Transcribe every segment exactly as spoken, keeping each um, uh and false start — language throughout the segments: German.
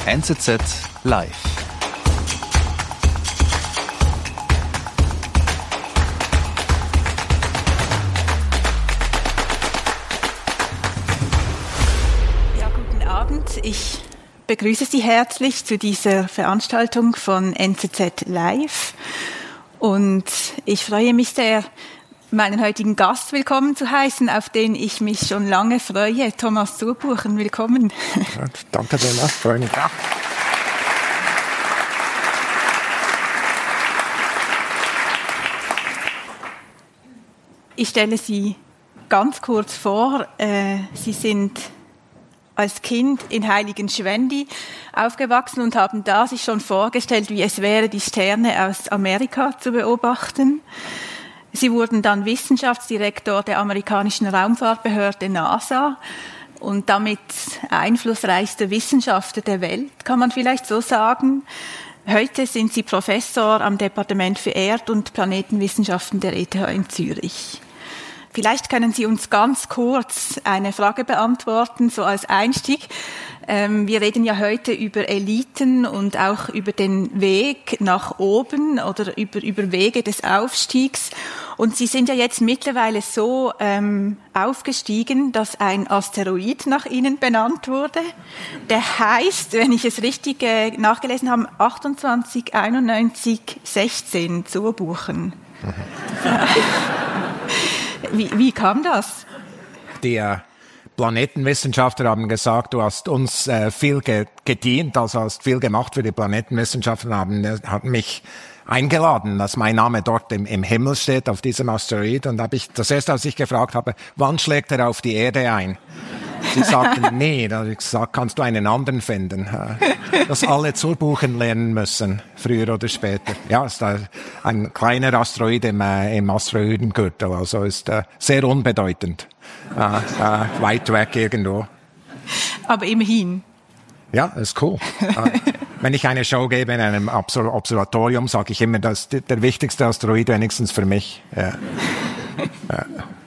N Z Z Live. Ja, guten Abend. Ich begrüße Sie herzlich zu dieser Veranstaltung von N Z Z Live. Und ich freue mich sehr, meinen heutigen Gast willkommen zu heißen, auf den ich mich schon lange freue. Thomas Zurbuchen, willkommen. Ja, danke sehr, ich freue mich auch. Ich stelle Sie ganz kurz vor. Sie sind als Kind in Heiligenschwendi aufgewachsen und haben da sich schon vorgestellt, wie es wäre, die Sterne aus Amerika zu beobachten. Sie wurden dann Wissenschaftsdirektor der amerikanischen Raumfahrtbehörde NASA und damit einflussreichster Wissenschaftler der Welt, kann man vielleicht so sagen. Heute sind Sie Professor am Departement für Erd- und Planetenwissenschaften der E T H in Zürich. Vielleicht können Sie uns ganz kurz eine Frage beantworten, so als Einstieg. Ähm, wir reden ja heute über Eliten und auch über den Weg nach oben oder über, über Wege des Aufstiegs. Und Sie sind ja jetzt mittlerweile so ähm, aufgestiegen, dass ein Asteroid nach Ihnen benannt wurde. Der heißt, wenn ich es richtig äh, nachgelesen habe, achtundzwanzig einundneunzig sechzehn Zurbuchen. Wie, wie kam das? Die äh, Planetenwissenschaftler haben gesagt, du hast uns äh, viel ge- gedient, also hast viel gemacht für die Planetenwissenschaftler, haben, äh, haben mich eingeladen, dass mein Name dort im, im Himmel steht, auf diesem Asteroid. Und habe ich das erste, als ich gefragt habe, wann schlägt er auf die Erde ein? Sie sagten, nee, da habe ich gesagt, kannst du einen anderen finden, dass alle Zurbuchen lernen müssen, früher oder später. Ja, ist ein kleiner Asteroid im, äh, im Asteroidengürtel, also ist äh, sehr unbedeutend, äh, äh, weit weg irgendwo. Aber immerhin. Ja, ist cool. äh, wenn ich eine Show gebe in einem Obser- Observatorium, sage ich immer, das ist der wichtigste Asteroid, wenigstens für mich. Ja. ja.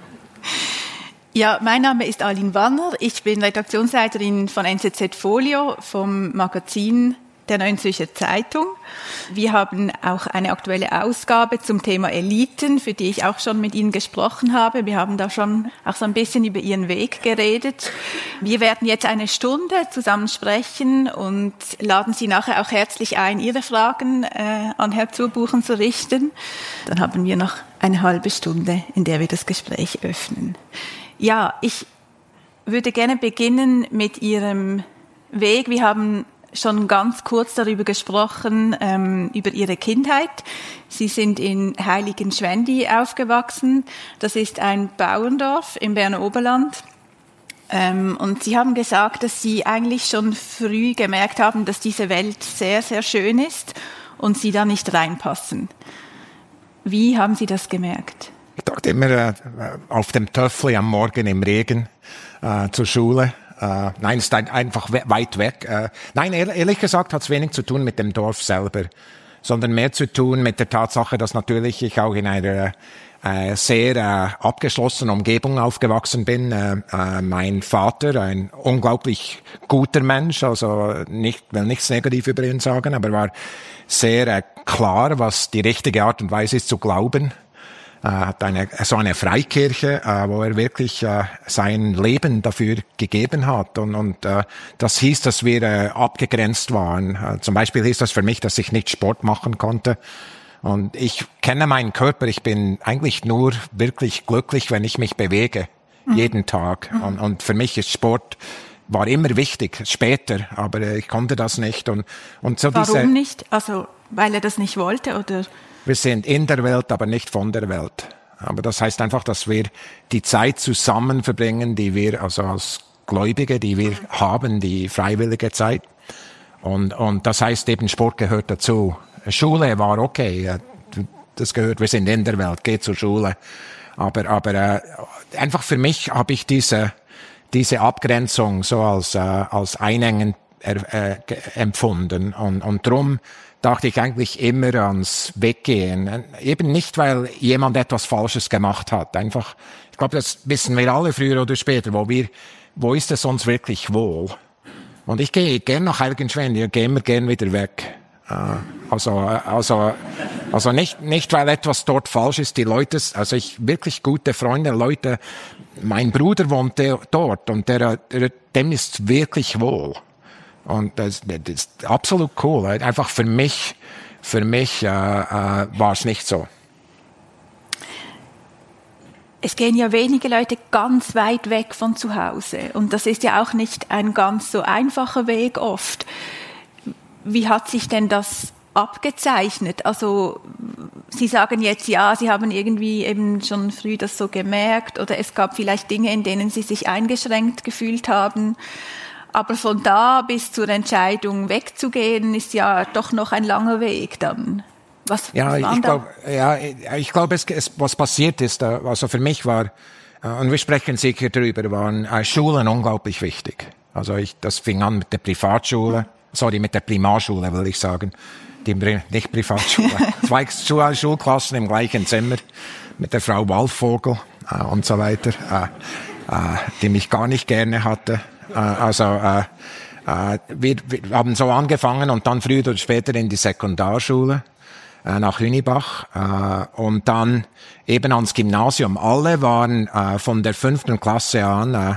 Ja, mein Name ist Aline Wanner. Ich bin Redaktionsleiterin von N Z Z Folio, vom Magazin der Neuen Zürcher Zeitung. Wir haben auch eine aktuelle Ausgabe zum Thema Eliten, für die ich auch schon mit Ihnen gesprochen habe. Wir haben da schon auch so ein bisschen über Ihren Weg geredet. Wir werden jetzt eine Stunde zusammen sprechen und laden Sie nachher auch herzlich ein, Ihre Fragen äh, an Herrn Zurbuchen zu richten. Dann haben wir noch eine halbe Stunde, in der wir das Gespräch öffnen. Ja, ich würde gerne beginnen mit Ihrem Weg. Wir haben schon ganz kurz darüber gesprochen, ähm, über Ihre Kindheit. Sie sind in Heiligenschwendi aufgewachsen. Das ist ein Bauerndorf im Berner Oberland. Ähm, und Sie haben gesagt, dass Sie eigentlich schon früh gemerkt haben, dass diese Welt sehr, sehr schön ist und Sie da nicht reinpassen. Wie haben Sie das gemerkt? Ich dachte immer äh, auf dem Töffli am Morgen im Regen äh, zur Schule. Äh, nein, es ist ein, einfach we- weit weg. Äh, nein, ehr- ehrlich gesagt hat es wenig zu tun mit dem Dorf selber, sondern mehr zu tun mit der Tatsache, dass natürlich ich auch in einer äh, sehr äh, abgeschlossenen Umgebung aufgewachsen bin. Äh, äh, mein Vater, ein unglaublich guter Mensch, also nicht, will nichts negativ über ihn sagen, aber war sehr äh, klar, was die richtige Art und Weise ist zu glauben. Er hat eine, so eine Freikirche, äh, wo er wirklich äh, sein Leben dafür gegeben hat. Und, und äh, das hieß, dass wir äh, abgegrenzt waren. Äh, zum Beispiel hieß das für mich, dass ich nicht Sport machen konnte. Und ich kenne meinen Körper. Ich bin eigentlich nur wirklich glücklich, wenn ich mich bewege, mhm. jeden Tag. Mhm. Und, und für mich ist Sport war immer wichtig, später, aber äh, ich konnte das nicht. Und, und so Warum diese, nicht? Also, weil er das nicht wollte, oder? Wir sind in der Welt, aber nicht von der Welt. Aber das heißt einfach, dass wir die Zeit zusammen verbringen, die wir also als Gläubige, die wir haben, die freiwillige Zeit. Und, und das heißt eben, Sport gehört dazu. Schule war okay, das gehört, wir sind in der Welt, geh zur Schule. Aber, aber äh, einfach für mich habe ich diese, diese Abgrenzung so als, äh, als einengend äh, empfunden. Und, und drum dachte ich eigentlich immer ans Weggehen. Eben nicht, weil jemand etwas Falsches gemacht hat. Einfach, ich glaube, das wissen wir alle früher oder später, wo wir, wo ist es uns wirklich wohl? Und ich gehe gern nach Heiligenschwendi, ich gehe immer gern wieder weg. Also, also, also nicht, nicht, weil etwas dort falsch ist, die Leute, also ich, wirklich gute Freunde, Leute, mein Bruder wohnt dort und der, der, dem ist wirklich wohl. Und das, das ist absolut cool. Einfach für mich, für mich, äh, äh, war es nicht so. Es gehen ja wenige Leute ganz weit weg von zu Hause. Und das ist ja auch nicht ein ganz so einfacher Weg oft. Wie hat sich denn das abgezeichnet? Also, Sie sagen jetzt, ja, Sie haben irgendwie eben schon früh das so gemerkt oder es gab vielleicht Dinge, in denen Sie sich eingeschränkt gefühlt haben. Aber von da bis zur Entscheidung wegzugehen, ist ja doch noch ein langer Weg dann. Was, ja, was ich glaube, ja, ich glaube, es, es, was passiert ist, also für mich war, und wir sprechen sicher drüber, waren Schulen unglaublich wichtig. Also ich, das fing an mit der Privatschule, sorry, mit der Primarschule, will ich sagen, die nicht Privatschule, zwei Schul- Schulklassen im gleichen Zimmer mit der Frau Waldvogel äh, und so weiter, äh, äh, die mich gar nicht gerne hatte. Äh, also äh, äh, wir, wir haben so angefangen und dann früher oder später in die Sekundarschule nach Hünibach äh, und dann eben ans Gymnasium. Alle waren äh, von der fünften Klasse an, äh,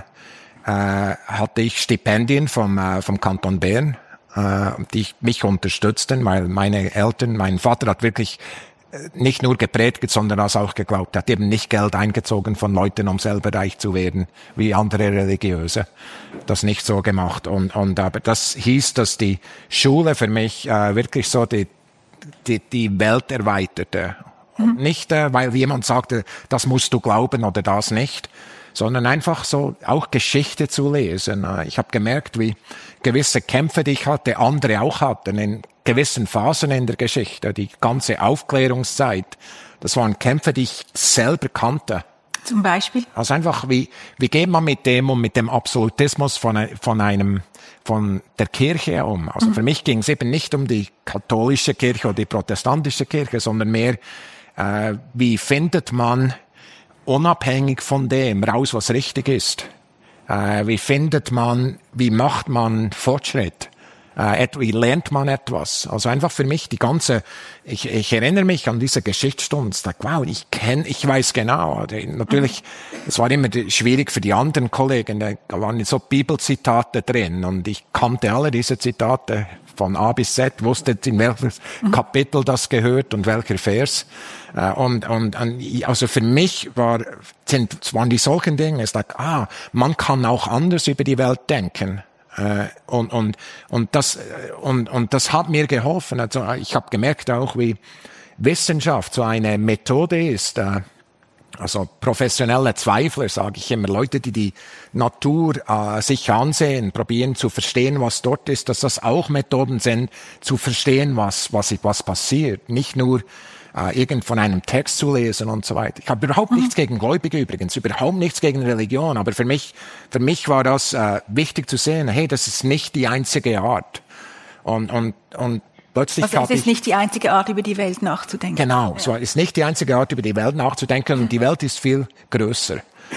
äh, hatte ich Stipendien vom, äh, vom Kanton Bern, äh, die mich unterstützten, weil meine Eltern, mein Vater hat wirklich äh, nicht nur gepredigt, sondern das auch geglaubt, hat eben nicht Geld eingezogen von Leuten, um selber reich zu werden, wie andere Religiöse. Das nicht so gemacht. Und, und aber das hieß, dass die Schule für mich äh, wirklich so die Die, die Welt erweiterte. Mhm. Nicht, äh, weil jemand sagte, das musst du glauben oder das nicht, sondern einfach so auch Geschichte zu lesen. Ich habe gemerkt, wie gewisse Kämpfe, die ich hatte, andere auch hatten in gewissen Phasen in der Geschichte. Die ganze Aufklärungszeit, das waren Kämpfe, die ich selber kannte. Zum Beispiel? Also einfach, wie, wie geht man mit dem um, mit dem Absolutismus von, von einem, von der Kirche um? Also mhm. für mich ging es eben nicht um die katholische Kirche oder die protestantische Kirche, sondern mehr, äh, wie findet man unabhängig von dem raus, was richtig ist? Äh, wie findet man, wie macht man Fortschritt? Äh, wie lernt man etwas? Also einfach für mich die ganze, ich, ich erinnere mich an diese Geschichtsstunde, ich dachte, wow, ich kenne, ich weiß genau. Natürlich, es war immer schwierig für die anderen Kollegen, da waren so Bibelzitate drin und ich kannte alle diese Zitate von A bis Z, wusste, in welches Kapitel das gehört und welcher Vers. Und, und, also für mich war, sind, waren die solchen Dinge, es dachte, ah, man kann auch anders über die Welt denken. Äh, und und und das und und das hat mir geholfen. Also ich habe gemerkt auch, wie Wissenschaft so eine Methode ist. Äh, also professionelle Zweifler, sage ich immer, Leute, die die Natur äh, sich ansehen, probieren zu verstehen, was dort ist, dass das auch Methoden sind, zu verstehen, was was was passiert, nicht nur äh, irgend von einem Text zu lesen und so weiter. Ich habe überhaupt mhm. nichts gegen Gläubige übrigens, überhaupt nichts gegen Religion, aber für mich, für mich war das äh, wichtig zu sehen, hey, das ist nicht die einzige Art. Und, und, und plötzlich also es ist ich, nicht die einzige Art, über die Welt nachzudenken. Genau, ja. es ist nicht die einzige Art, über die Welt nachzudenken und die Welt ist viel größer.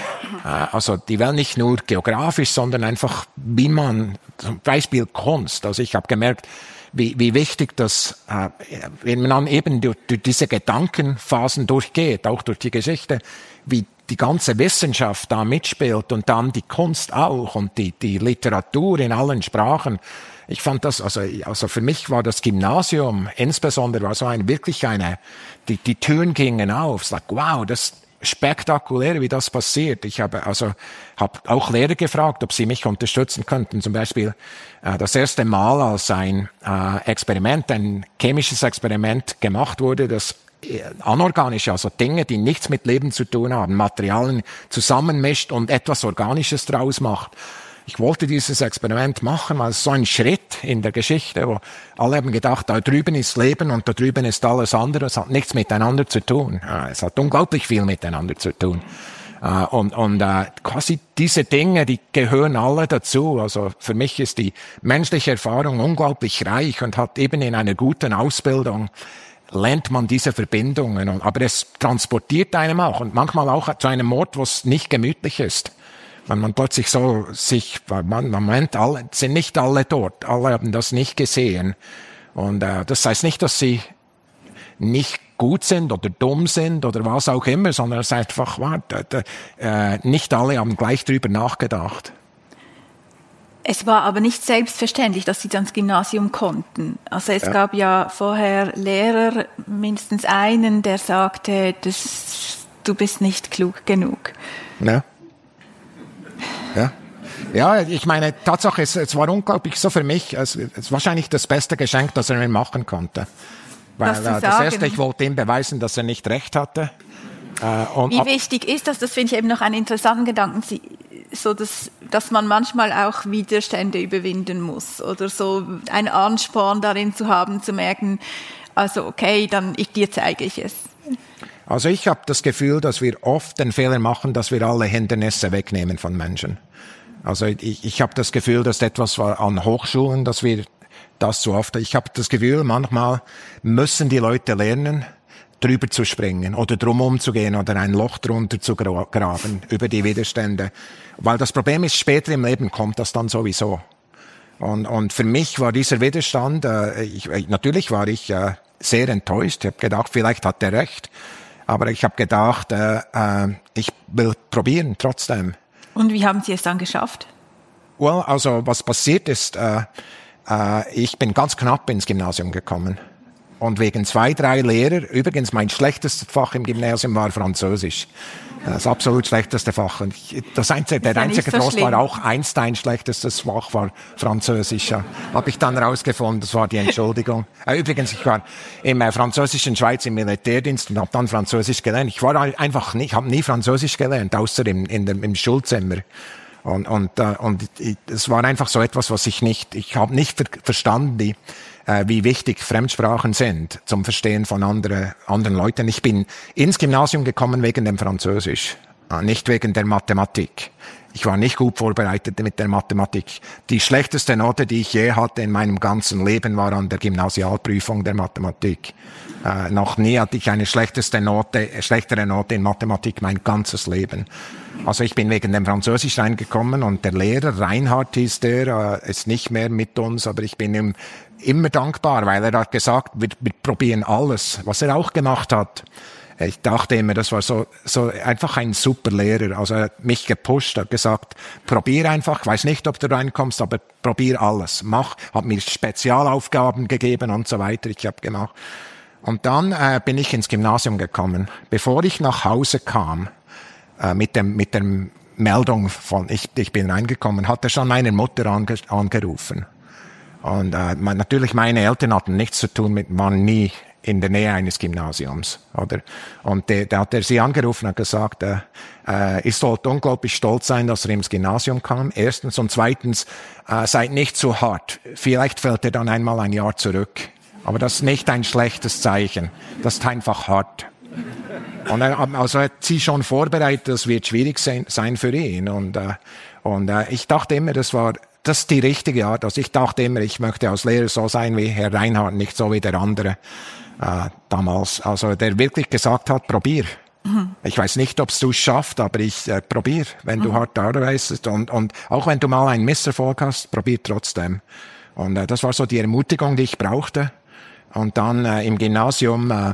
Also die Welt nicht nur geografisch, sondern einfach, wie man, zum Beispiel Kunst. Also ich habe gemerkt, wie, wie wichtig das, äh, wenn man dann eben durch, durch diese Gedankenphasen durchgeht, auch durch die Geschichte, wie die ganze Wissenschaft da mitspielt und dann die Kunst auch und die, die Literatur in allen Sprachen. Ich fand das, also, also für mich war das Gymnasium insbesondere war so ein, wirklich eine, die, die Türen gingen auf. Ich sag, wow, das spektakulär, wie das passiert. Ich habe also habe auch Lehrer gefragt, ob sie mich unterstützen könnten. Zum Beispiel äh, das erste Mal, als ein äh, Experiment, ein chemisches Experiment gemacht wurde, das äh, anorganische, also Dinge, die nichts mit Leben zu tun haben, Materialien zusammenmischt und etwas Organisches draus macht. Ich wollte dieses Experiment machen, weil es so ein Schritt in der Geschichte, wo alle haben gedacht, da drüben ist Leben und da drüben ist alles andere. Es hat nichts miteinander zu tun. Es hat unglaublich viel miteinander zu tun. Und, und quasi diese Dinge, die gehören alle dazu. Also für mich ist die menschliche Erfahrung unglaublich reich und hat eben in einer guten Ausbildung lernt man diese Verbindungen. Aber es transportiert einem auch und manchmal auch zu einem Ort, wo es nicht gemütlich ist. wenn man plötzlich so sich, man, Moment, alle, sind nicht alle dort, alle haben das nicht gesehen. Und äh, das heißt nicht, dass sie nicht gut sind oder dumm sind oder was auch immer, sondern es ist einfach, warte, äh, nicht alle haben gleich drüber nachgedacht. Es war aber nicht selbstverständlich, dass sie ans Gymnasium konnten. Also es ja. gab ja vorher Lehrer, mindestens einen, der sagte, das, du bist nicht klug genug. Ja. Ja. Ja, ich meine, Tatsache, es, es war unglaublich so für mich, es ist wahrscheinlich das beste Geschenk, das er mir machen konnte. Weil äh, das erste, ich wollte ihm beweisen, dass er nicht recht hatte. Äh, und Wie ab- wichtig ist das? Das finde ich eben noch einen interessanten Gedanken. Sie, so dass, dass man manchmal auch Widerstände überwinden muss oder so einen Ansporn darin zu haben, zu merken, also okay, dann ich, dir zeige ich es. Also ich habe das Gefühl, dass wir oft den Fehler machen, dass wir alle Hindernisse wegnehmen von Menschen. Also ich, ich habe das Gefühl, dass etwas war an Hochschulen, dass wir das so oft, ich habe das Gefühl, manchmal müssen die Leute lernen, drüber zu springen oder drum umzugehen oder ein Loch drunter zu graben über die Widerstände. Weil das Problem ist, später im Leben kommt das dann sowieso. Und, und für mich war dieser Widerstand, äh, ich, natürlich war ich äh, sehr enttäuscht. Ich habe gedacht, vielleicht hat er recht. Aber ich habe gedacht, äh, äh, ich will probieren trotzdem. Und wie haben Sie es dann geschafft? Well, also was passiert ist, äh, äh, ich bin ganz knapp ins Gymnasium gekommen. Und wegen zwei, drei Lehrer, übrigens mein schlechtestes Fach im Gymnasium war Französisch. Das absolut schlechteste Fach. Und das einzige, der ja einzige so Trost war auch Einsteins schlechtestes Fach war Französisch. Ja. Habe ich dann rausgefunden, das war die Entschuldigung. Äh, übrigens, ich war im äh, französischen Schweiz im Militärdienst und habe dann Französisch gelernt. Ich war einfach nie, ich habe nie Französisch gelernt, außer im, in dem, im Schulzimmer. Und, und, äh, und es war einfach so etwas, was ich nicht, ich habe nicht ver- verstanden, die, äh, wie wichtig Fremdsprachen sind zum Verstehen von andere, anderen Leuten. Ich bin ins Gymnasium gekommen wegen dem Französisch, äh, nicht wegen der Mathematik. Ich war nicht gut vorbereitet mit der Mathematik. Die schlechteste Note, die ich je hatte in meinem ganzen Leben, war an der Gymnasialprüfung der Mathematik. Äh, noch nie hatte ich eine schlechteste Note, schlechtere Note in Mathematik mein ganzes Leben. Also ich bin wegen dem Französisch reingekommen und der Lehrer, Reinhard hieß der, äh, ist nicht mehr mit uns, aber ich bin ihm immer dankbar, weil er hat gesagt, wir, wir probieren alles, was er auch gemacht hat. Ich dachte immer, das war so, so einfach ein super Lehrer. Also er hat mich gepusht, hat gesagt, probier einfach, ich weiß nicht, ob du reinkommst, aber probier alles. Mach, hat mir Spezialaufgaben gegeben und so weiter. Ich habe gemacht. Und dann äh, bin ich ins Gymnasium gekommen. Bevor ich nach Hause kam, äh, mit dem, mit der Meldung von, ich, ich bin reingekommen, hat er schon meine Mutter ange, angerufen. Und äh, man, natürlich meine Eltern hatten nichts zu tun mit, waren nie in der Nähe eines Gymnasiums, oder? Und da de, hat er sie angerufen und hat gesagt, äh, äh, ich sollte unglaublich stolz sein, dass er ins Gymnasium kam. Erstens und zweitens, äh, seid nicht zu hart. Vielleicht fällt er dann einmal ein Jahr zurück. Aber das ist nicht ein schlechtes Zeichen. Das ist einfach hart. Und er, also er hat sie schon vorbereitet, das wird schwierig sein, sein für ihn. Und, äh, und äh, ich dachte immer, das war das ist die richtige Art. Also ich dachte immer, ich möchte als Lehrer so sein wie Herr Reinhardt, nicht so wie der andere äh, damals. Also der wirklich gesagt hat, probier. Mhm. Ich weiß nicht, ob du es schaffst, aber ich äh, probier, wenn mhm. du hart arbeitest. Und, und auch wenn du mal einen Misserfolg hast, probier trotzdem. Und äh, das war so die Ermutigung, die ich brauchte. Und dann äh, im Gymnasium, äh,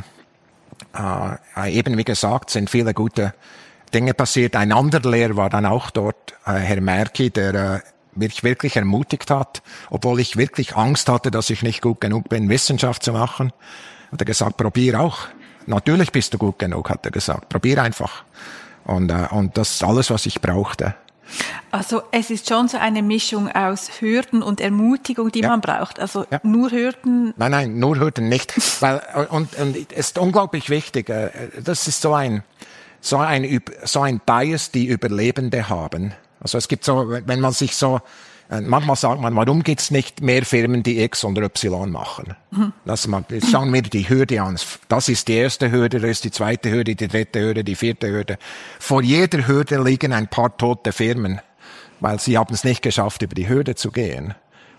äh, eben wie gesagt, sind viele gute Dinge passiert. Ein anderer Lehrer war dann auch dort, äh, Herr Merki, der äh, mich wirklich ermutigt hat, obwohl ich wirklich Angst hatte, dass ich nicht gut genug bin, Wissenschaft zu machen. Hat er gesagt, probier auch. Natürlich bist du gut genug, hat er gesagt. Probier einfach. Und, äh, und das ist alles, was ich brauchte. Also es ist schon so eine Mischung aus Hürden und Ermutigung, die ja. man braucht. Also ja. nur Hürden? Nein, nein, nur Hürden nicht. Weil, und, und es ist unglaublich wichtig, äh, das ist so ein, so ein, so ein Bias, die Überlebende haben. Also es gibt so, wenn man sich so, manchmal sagt man, warum gibt's nicht mehr Firmen, die X oder Y machen? Mhm. Das man, jetzt schauen wir die Hürde an. Das ist die erste Hürde, das ist die zweite Hürde, die dritte Hürde, die vierte Hürde. Vor jeder Hürde liegen ein paar tote Firmen, weil sie haben es nicht geschafft, über die Hürde zu gehen.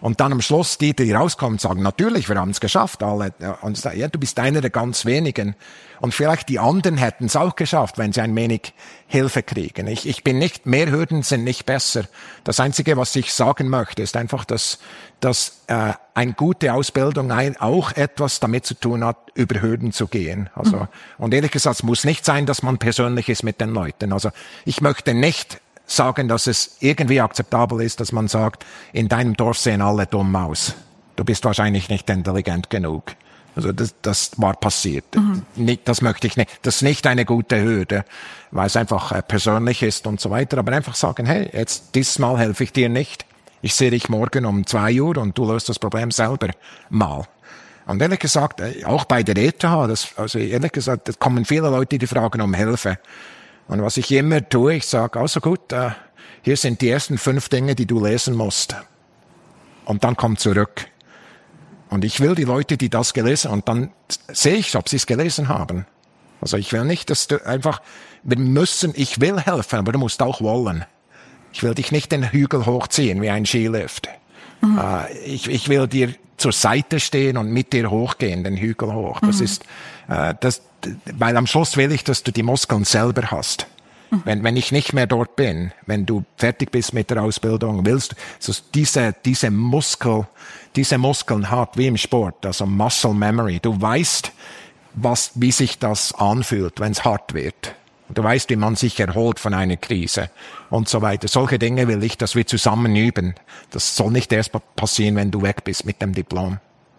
Und dann am Schluss die, die rauskommen, sagen, natürlich, wir haben es geschafft, alle. Und sagen, ja, du bist einer der ganz wenigen. Und vielleicht die anderen hätten es auch geschafft, wenn sie ein wenig Hilfe kriegen. Ich, ich bin nicht, mehr Hürden sind nicht besser. Das Einzige, was ich sagen möchte, ist einfach, dass, dass äh, eine gute Ausbildung ein, auch etwas damit zu tun hat, über Hürden zu gehen. Also, mhm. Und ehrlich gesagt, es muss nicht sein, dass man persönlich ist mit den Leuten. Also ich möchte nicht sagen, dass es irgendwie akzeptabel ist, dass man sagt, in deinem Dorf sehen alle dumm aus. Du bist wahrscheinlich nicht intelligent genug. Also das, das war passiert. Mhm. Nicht, das möchte ich nicht. Das ist nicht eine gute Hürde, weil es einfach äh, persönlich ist und so weiter. Aber einfach sagen, hey, jetzt dieses Mal helfe ich dir nicht. Ich sehe dich morgen um zwei Uhr und du löst das Problem selber mal. Und ehrlich gesagt, auch bei der E T H, das, also ehrlich gesagt, da kommen viele Leute, die fragen um Hilfe. Und was ich immer tue, ich sage, also gut, äh, hier sind die ersten fünf Dinge, die du lesen musst. Und dann komm zurück. Und ich will die Leute, die das gelesen haben, und dann sehe ich, ob sie es gelesen haben. Also ich will nicht, dass du einfach, wir müssen, ich will helfen, aber du musst auch wollen. Ich will dich nicht den Hügel hochziehen wie ein Skilift. Mhm. Äh, ich, ich will dir zur Seite stehen und mit dir hochgehen, den Hügel hoch. Das mhm. ist, äh, das, weil am Schluss will ich, dass du die Muskeln selber hast. Mhm. Wenn, wenn ich nicht mehr dort bin, wenn du fertig bist mit der Ausbildung, willst du, also diese, diese Muskel, diese Muskeln hat, wie im Sport, also Muscle Memory. Du weißt, was, wie sich das anfühlt, wenn es hart wird. Du weißt, wie man sich erholt von einer Krise und so weiter. Solche Dinge will ich, dass wir zusammen üben. Das soll nicht erst passieren, wenn du weg bist mit dem Diplom.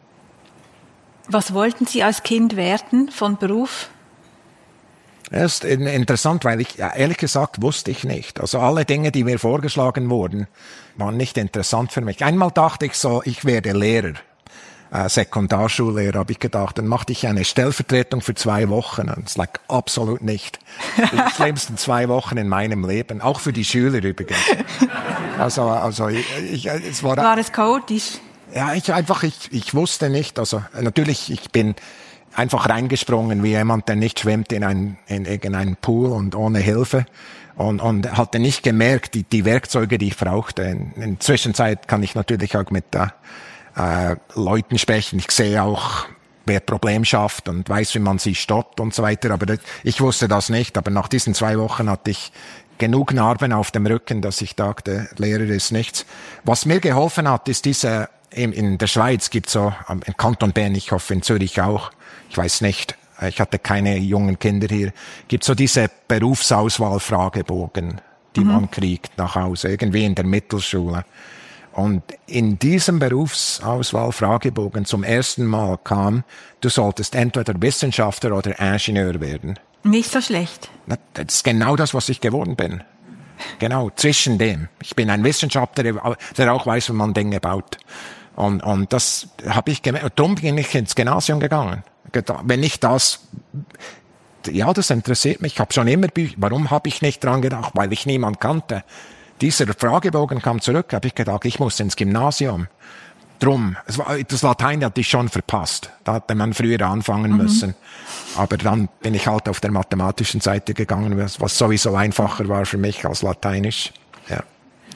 Was wollten Sie als Kind werden von Beruf? Das ist interessant, weil ich, ehrlich gesagt, wusste ich nicht. Also alle Dinge, die mir vorgeschlagen wurden, waren nicht interessant für mich. Einmal dachte ich so, ich werde Lehrer. Äh, Sekundarschullehrer, habe ich gedacht. Dann machte ich eine Stellvertretung für zwei Wochen. Und es lag absolut nicht. Die schlimmsten zwei Wochen in meinem Leben. Auch für die Schüler übrigens. Also, also ich, ich, es war... War es chaotisch? Ja, ich einfach, ich, ich wusste nicht. Also natürlich, ich bin einfach reingesprungen wie jemand, der nicht schwimmt in einen, in irgendeinen Pool und ohne Hilfe. Und, und hatte nicht gemerkt, die, die Werkzeuge, die ich brauchte. In, in der Zwischenzeit kann ich natürlich auch mit der Äh, Leuten sprechen. Ich sehe auch, wer Problem schafft und weiß, wie man sie stoppt und so weiter. Aber das, ich wusste das nicht. Aber nach diesen zwei Wochen hatte ich genug Narben auf dem Rücken, dass ich dachte, Lehrer ist nichts. Was mir geholfen hat, ist diese, in, in der Schweiz gibt so, im Kanton Bern, ich hoffe in Zürich auch, ich weiß nicht, ich hatte keine jungen Kinder hier, gibt so diese Berufsauswahl-Fragebogen, die mhm. man kriegt nach Hause, irgendwie in der Mittelschule. Und in diesem Berufsauswahl-Fragebogen zum ersten Mal kam, du solltest entweder Wissenschaftler oder Ingenieur werden. Nicht so schlecht. Das ist genau das, was ich geworden bin. Genau, zwischen dem. Ich bin ein Wissenschaftler, der auch weiß, wie man Dinge baut. Und, und das habe ich gemerkt. Darum bin ich ins Gymnasium gegangen. Wenn ich das... Ja, das interessiert mich. Ich habe schon immer... Warum habe ich nicht dran gedacht? Weil ich niemand kannte. Dieser Fragebogen kam zurück, habe ich gedacht, ich muss ins Gymnasium. Drum, es war, das Latein hatte ich schon verpasst. Da hatte man früher anfangen mhm. müssen. Aber dann bin ich halt auf der mathematischen Seite gegangen, was sowieso einfacher war für mich als Lateinisch. Ja.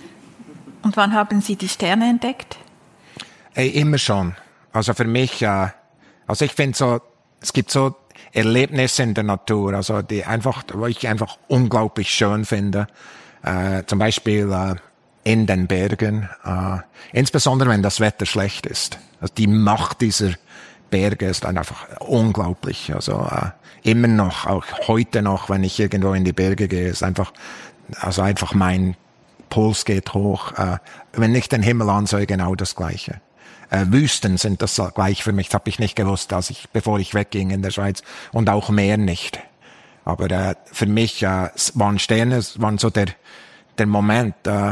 Und wann haben Sie die Sterne entdeckt? Ey, immer schon. Also für mich, äh, also ich finde so, es gibt so Erlebnisse in der Natur, also die einfach, wo ich einfach unglaublich schön finde. Äh, zum Beispiel äh, in den Bergen, äh, insbesondere wenn das Wetter schlecht ist. Also die Macht dieser Berge ist einfach unglaublich. Also äh, immer noch, auch heute noch, wenn ich irgendwo in die Berge gehe, ist einfach, also einfach mein Puls geht hoch. Äh, wenn ich den Himmel ansehe, genau das Gleiche. Äh, Wüsten sind das gleich für mich. Das habe ich nicht gewusst, als ich, bevor ich wegging in der Schweiz. Und auch Meer nicht. Aber äh, für mich äh, waren Sterne, waren so der der Moment. Äh,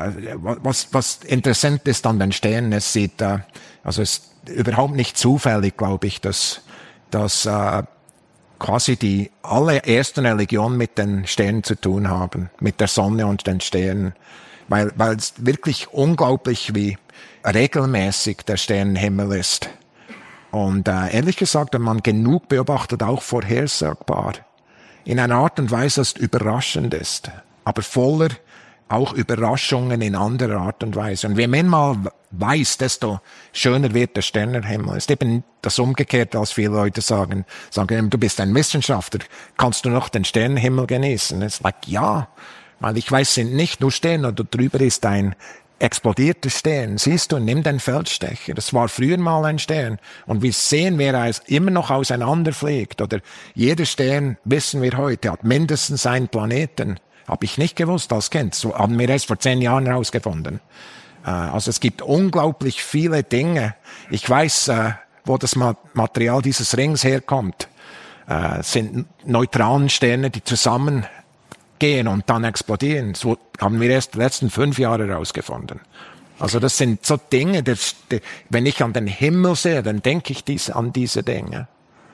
was was interessant ist an den Sternen, es sieht, äh, also es ist überhaupt nicht zufällig, glaube ich, dass dass äh, quasi die alle ersten Religionen mit den Sternen zu tun haben, mit der Sonne und den Sternen, weil weil es wirklich unglaublich wie regelmäßig der Sternenhimmel ist. Und äh, ehrlich gesagt, wenn man genug beobachtet, auch vorhersagbar. In einer Art und Weise, das überraschend ist, aber voller auch Überraschungen in anderer Art und Weise. Und je mehr man weiß, desto schöner wird der Sternenhimmel. Es ist eben das Umgekehrte, als viele Leute sagen. Sagen, du bist ein Wissenschaftler, kannst du noch den Sternenhimmel genießen? Es ist like, ja, weil ich weiß, sind nicht nur Sterne, oder drüber ist ein explodierter Stern. Siehst du, nimm den Feldstecher. Das war früher mal ein Stern. Und wir sehen, wer es immer noch auseinanderfliegt. Oder jeder Stern, wissen wir heute, hat mindestens einen Planeten. Habe ich nicht gewusst als Kind. So haben wir erst vor zehn Jahren herausgefunden. Äh, also es gibt unglaublich viele Dinge. Ich weiß, äh, wo das Ma- Material dieses Rings herkommt. Äh, es sind Neutronensterne, die zusammengehen und dann explodieren. So haben wir erst die letzten fünf Jahre herausgefunden. Also das sind so Dinge, das, die, wenn ich an den Himmel sehe, dann denke ich diese, an diese Dinge.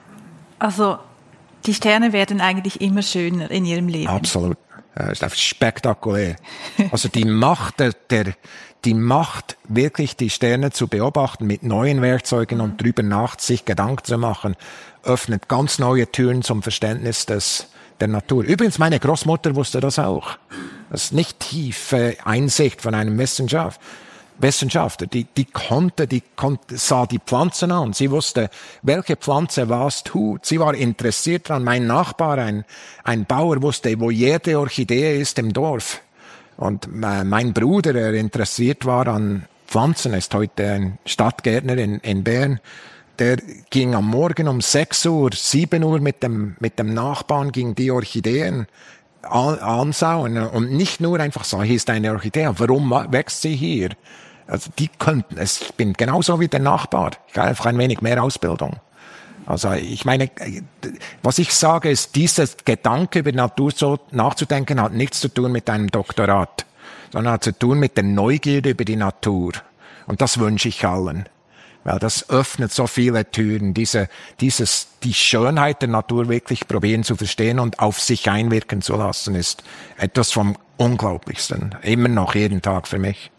Also die Sterne werden eigentlich immer schöner in ihrem Leben. Absolut. Das ist spektakulär. Also die Macht, der, der, die Macht, wirklich die Sterne zu beobachten mit neuen Werkzeugen mhm. und drüber nach sich Gedanken zu machen, öffnet ganz neue Türen zum Verständnis des, der Natur. Übrigens, meine Großmutter wusste das auch. Das ist nicht tiefe Einsicht von einem Wissenschaftler. Wissenschaftler, die, die konnte, die konnte, sah die Pflanzen an. Sie wusste, welche Pflanze was tut. Sie war interessiert daran. Mein Nachbar, ein, ein Bauer, wusste, wo jede Orchidee ist im Dorf. Und äh, mein Bruder, der interessiert war an Pflanzen, ist heute ein Stadtgärtner in, in Bern. Der ging am Morgen um sechs Uhr, sieben Uhr mit dem, mit dem Nachbarn, ging die Orchideen anschauen. Und nicht nur einfach sagen, hier ist eine Orchidee. Warum wächst sie hier? Also die könnten, es, ich bin genauso wie der Nachbar. Ich habe einfach ein wenig mehr Ausbildung. Also ich meine, was ich sage ist, dieser Gedanke über Natur so nachzudenken hat nichts zu tun mit einem Doktorat, sondern hat zu tun mit der Neugierde über die Natur. Und das wünsche ich allen. Weil das öffnet so viele Türen, diese, dieses, die Schönheit der Natur wirklich probieren zu verstehen und auf sich einwirken zu lassen, ist etwas vom Unglaublichsten. Immer noch, jeden Tag für mich.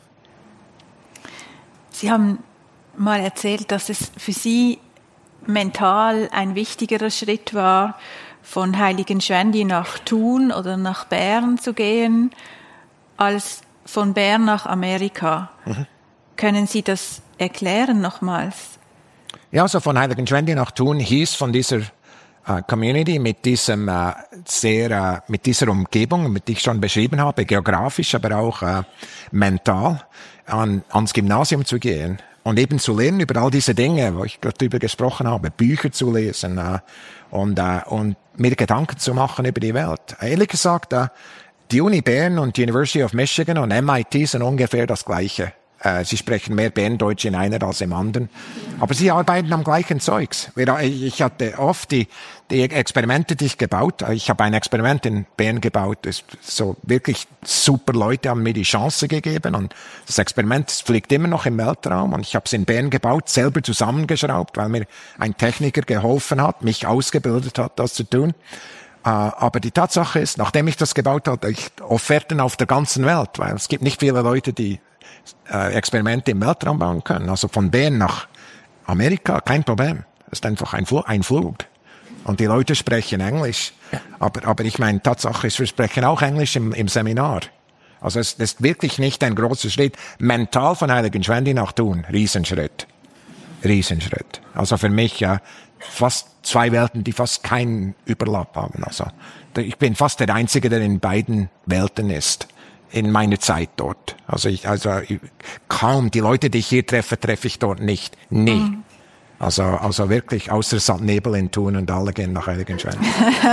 Sie haben mal erzählt, dass es für Sie mental ein wichtigerer Schritt war, von Heiligenschwendi nach Thun oder nach Bern zu gehen, als von Bern nach Amerika. Mhm. Können Sie das erklären nochmals? Ja, also von Heiligenschwendi nach Thun hieß von dieser äh, Community mit diesem äh, sehr äh, mit dieser Umgebung, mit die ich schon beschrieben habe, geografisch, aber auch äh, mental, an, ans Gymnasium zu gehen und eben zu lernen über all diese Dinge, wo ich gerade drüber gesprochen habe, Bücher zu lesen äh, und äh, und mir Gedanken zu machen über die Welt. Ehrlich gesagt, äh, die Uni Bern und die University of Michigan und M I T sind ungefähr das Gleiche. Sie sprechen mehr Berndeutsch in einer als im anderen. Aber sie arbeiten am gleichen Zeugs. Ich hatte oft die, die Experimente, die ich gebaut habe. Ich habe ein Experiment in Bern gebaut. Das so wirklich super Leute haben mir die Chance gegeben. Und das Experiment fliegt immer noch im Weltraum. Und ich habe es in Bern gebaut, selber zusammengeschraubt, weil mir ein Techniker geholfen hat, mich ausgebildet hat, das zu tun. Aber die Tatsache ist, nachdem ich das gebaut habe, ich Offerten auf der ganzen Welt, weil es gibt nicht viele Leute, die Experimente im Weltraum bauen können. Also von Bern nach Amerika, kein Problem. Das ist einfach ein, Fl- ein Flug. Und die Leute sprechen Englisch. Aber, aber ich meine, Tatsache ist, wir sprechen auch Englisch im, im Seminar. Also es ist wirklich nicht ein großer Schritt. Mental von Heiligenschwendi nach Thun, Riesenschritt. Riesenschritt. Also für mich ja fast zwei Welten, die fast keinen Überlapp haben. Also ich bin fast der Einzige, der in beiden Welten ist. In meiner Zeit dort. Also ich, also ich, kaum die Leute, die ich hier treffe, treffe ich dort nicht. Nie. Mhm. Also, also wirklich, außer es hat Nebel in Thun und alle gehen nach Heiligenschwendi.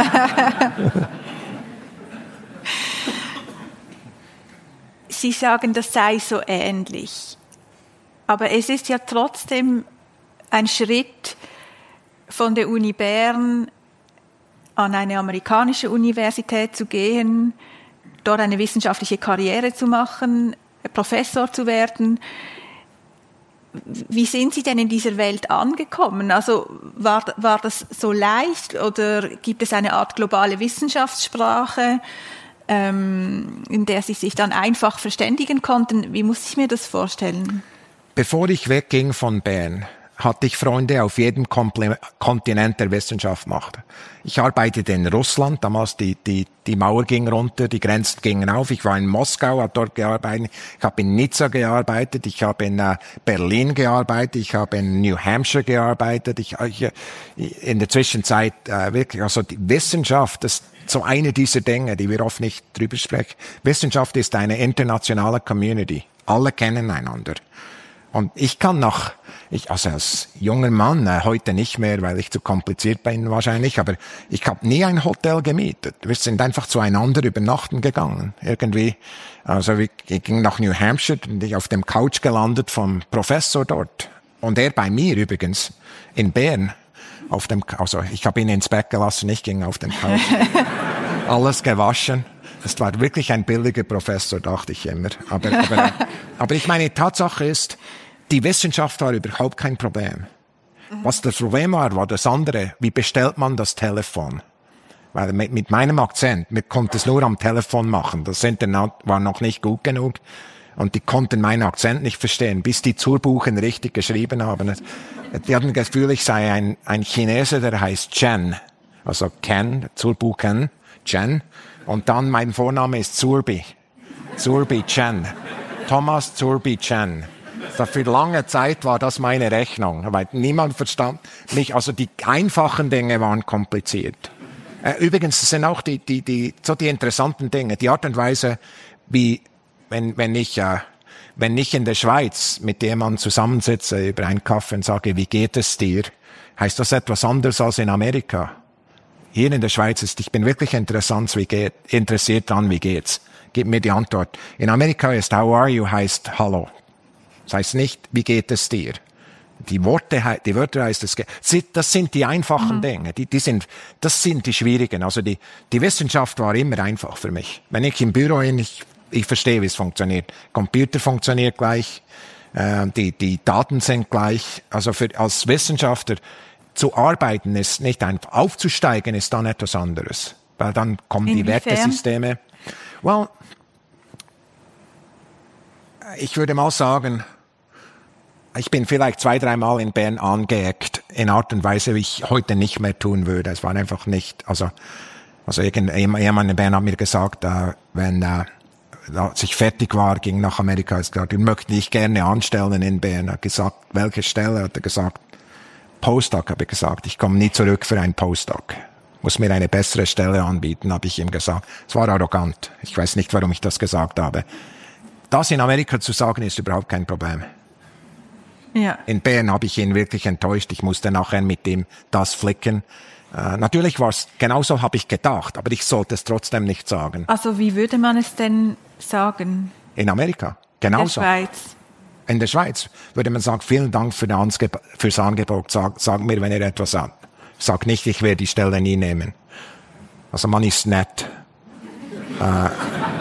Sie sagen, das sei so ähnlich. Aber es ist ja trotzdem ein Schritt von der Uni Bern an eine amerikanische Universität zu gehen, dort eine wissenschaftliche Karriere zu machen, Professor zu werden. Wie sind Sie denn in dieser Welt angekommen? Also war, war das so leicht oder gibt es eine Art globale Wissenschaftssprache, ähm, in der Sie sich dann einfach verständigen konnten? Wie muss ich mir das vorstellen? Bevor ich wegging von Bern, hatte ich Freunde auf jedem Kompl- Kontinent der Wissenschaft machte. Ich arbeitete in Russland, damals die, die, die Mauer ging runter, die Grenzen gingen auf. Ich war in Moskau, habe dort gearbeitet. Ich habe in Nizza gearbeitet. Ich habe in äh, Berlin gearbeitet. Ich habe in New Hampshire gearbeitet. Ich, ich in der Zwischenzeit äh, wirklich, also die Wissenschaft, das so eine dieser Dinge, die wir oft nicht drüber sprechen. Wissenschaft ist eine internationale Community. Alle kennen einander. Und ich kann noch, ich, also als junger Mann, äh, heute nicht mehr, weil ich zu kompliziert bin wahrscheinlich, aber ich habe nie ein Hotel gemietet. Wir sind einfach zueinander übernachten gegangen, irgendwie. Also ich, ich ging nach New Hampshire und ich auf dem Couch gelandet vom Professor dort. Und er bei mir übrigens, in Bern. Auf dem, also ich habe ihn ins Bett gelassen, ich ging auf den Couch. Alles gewaschen. Es war wirklich ein billiger Professor, dachte ich immer. Aber, aber, aber ich meine, Tatsache ist, die Wissenschaft war überhaupt kein Problem. Was das Problem war, war das andere. Wie bestellt man das Telefon? Weil mit, mit meinem Akzent, wir konnten es nur am Telefon machen. Das Internet war noch nicht gut genug. Und die konnten meinen Akzent nicht verstehen, bis die Zurbuchen richtig geschrieben haben. Die hatten das Gefühl, ich sei ein, ein Chinese, der heißt Chen. Also Ken, Zurbuchen, Chen. Und dann mein Vorname ist Zurbi. Zurbi Chen. Thomas Zurbi Chen. So für lange Zeit war das meine Rechnung, weil niemand verstand mich. Also die einfachen Dinge waren kompliziert. Äh, übrigens, das sind auch die, die, die, so die interessanten Dinge. Die Art und Weise, wie, wenn, wenn ich, äh, wenn ich in der Schweiz mit jemandem zusammensitze über einen Kaffee und sage, wie geht es dir? Heißt das etwas anderes als in Amerika? Hier in der Schweiz ist, ich bin wirklich interessant, wie geht, interessiert dran, wie geht's? Gib mir die Antwort. In Amerika ist how are you heißt hallo. Das heißt nicht, wie geht es dir? Die Worte, die Wörter heißt es, das sind die einfachen mhm. Dinge, die, die sind, das sind die schwierigen. Also die, die Wissenschaft war immer einfach für mich. Wenn ich im Büro bin, ich, ich verstehe, wie es funktioniert. Computer funktioniert gleich, äh, die, die Daten sind gleich. Also für, als Wissenschaftler zu arbeiten ist nicht einfach. Aufzusteigen ist dann etwas anderes. Weil dann kommen die Wertesysteme. Well, ich würde mal sagen, ich bin vielleicht zwei, dreimal in Bern angeeckt, in Art und Weise, wie ich heute nicht mehr tun würde. Es war einfach nicht, also, also jemand in Bern hat mir gesagt, äh, wenn, äh, als ich fertig war, ging nach Amerika, hat gesagt, ich möchte dich gerne anstellen in Bern. Er hat gesagt, welche Stelle? Hat er gesagt, Postdoc, habe ich gesagt. Ich komme nie zurück für einen Postdoc. Muss mir eine bessere Stelle anbieten, habe ich ihm gesagt. Es war arrogant. Ich weiß nicht, warum ich das gesagt habe. Das in Amerika zu sagen, ist überhaupt kein Problem. Ja. In Bern habe ich ihn wirklich enttäuscht. Ich musste nachher mit ihm das flicken. Äh, natürlich war es, genauso habe ich gedacht, aber ich sollte es trotzdem nicht sagen. Also wie würde man es denn sagen? In Amerika, genauso. In der Schweiz. In der Schweiz würde man sagen, vielen Dank für Ansge- fürs Angebot. Sag, sag mir, wenn ihr etwas habt. Sag nicht, ich werde die Stelle nie nehmen. Also man ist nett. Äh,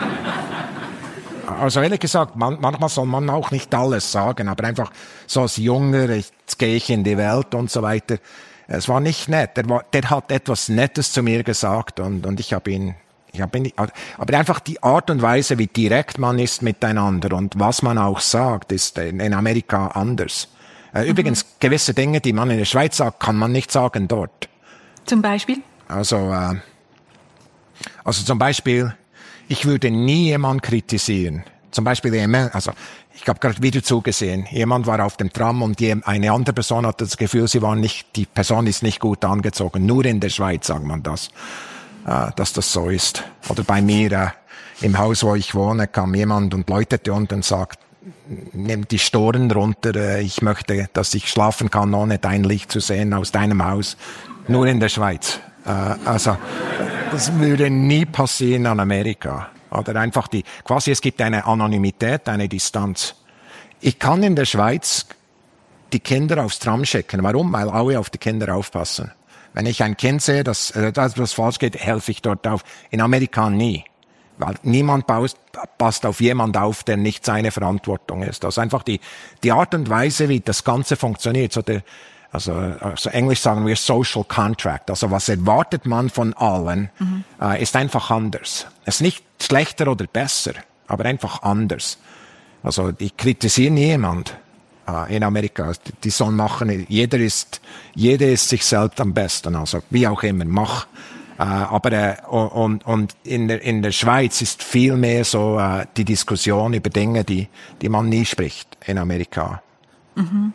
Also ehrlich gesagt, man, manchmal soll man auch nicht alles sagen, aber einfach so als Junger, jetzt gehe ich in die Welt und so weiter. Es war nicht nett. Der, war, der hat etwas Nettes zu mir gesagt und, und ich habe ihn, ich habe ihn, aber einfach die Art und Weise, wie direkt man ist miteinander und was man auch sagt, ist in, in Amerika anders. Äh, übrigens, mhm. gewisse Dinge, die man in der Schweiz sagt, kann man nicht sagen dort. Zum Beispiel? Also, äh, also zum Beispiel, ich würde nie jemanden kritisieren. Zum Beispiel, also ich habe gerade wieder zugesehen, jemand war auf dem Tram und eine andere Person hatte das Gefühl, sie war nicht, die Person ist nicht gut angezogen. Nur in der Schweiz sagt man das, dass das so ist. Oder bei mir im Haus, wo ich wohne, kam jemand und läutete unten und sagt, nimm die Storen runter, ich möchte, dass ich schlafen kann, ohne dein Licht zu sehen aus deinem Haus. Nur in der Schweiz. Also, das würde nie passieren in Amerika. Oder einfach die, quasi es gibt eine Anonymität, eine Distanz. Ich kann in der Schweiz die Kinder aufs Tram schicken. Warum? Weil alle auf die Kinder aufpassen. Wenn ich ein Kind sehe, dass etwas falsch geht, helfe ich dort auf. In Amerika nie. Weil niemand passt auf jemand auf, der nicht seine Verantwortung ist. Also einfach die, die Art und Weise, wie das Ganze funktioniert, so der, Also, also Englisch sagen wir Social Contract. Also was erwartet man von allen, mhm. äh, ist einfach anders. Es ist nicht schlechter oder besser, aber einfach anders. Also ich kritisiere niemand. äh, in Amerika. Die sollen machen, jeder ist, jeder ist sich selbst am besten, also wie auch immer, mach. Äh, aber äh, und, und in der, in der Schweiz ist viel mehr so äh, die Diskussion über Dinge, die, die man nie spricht in Amerika. Mhm.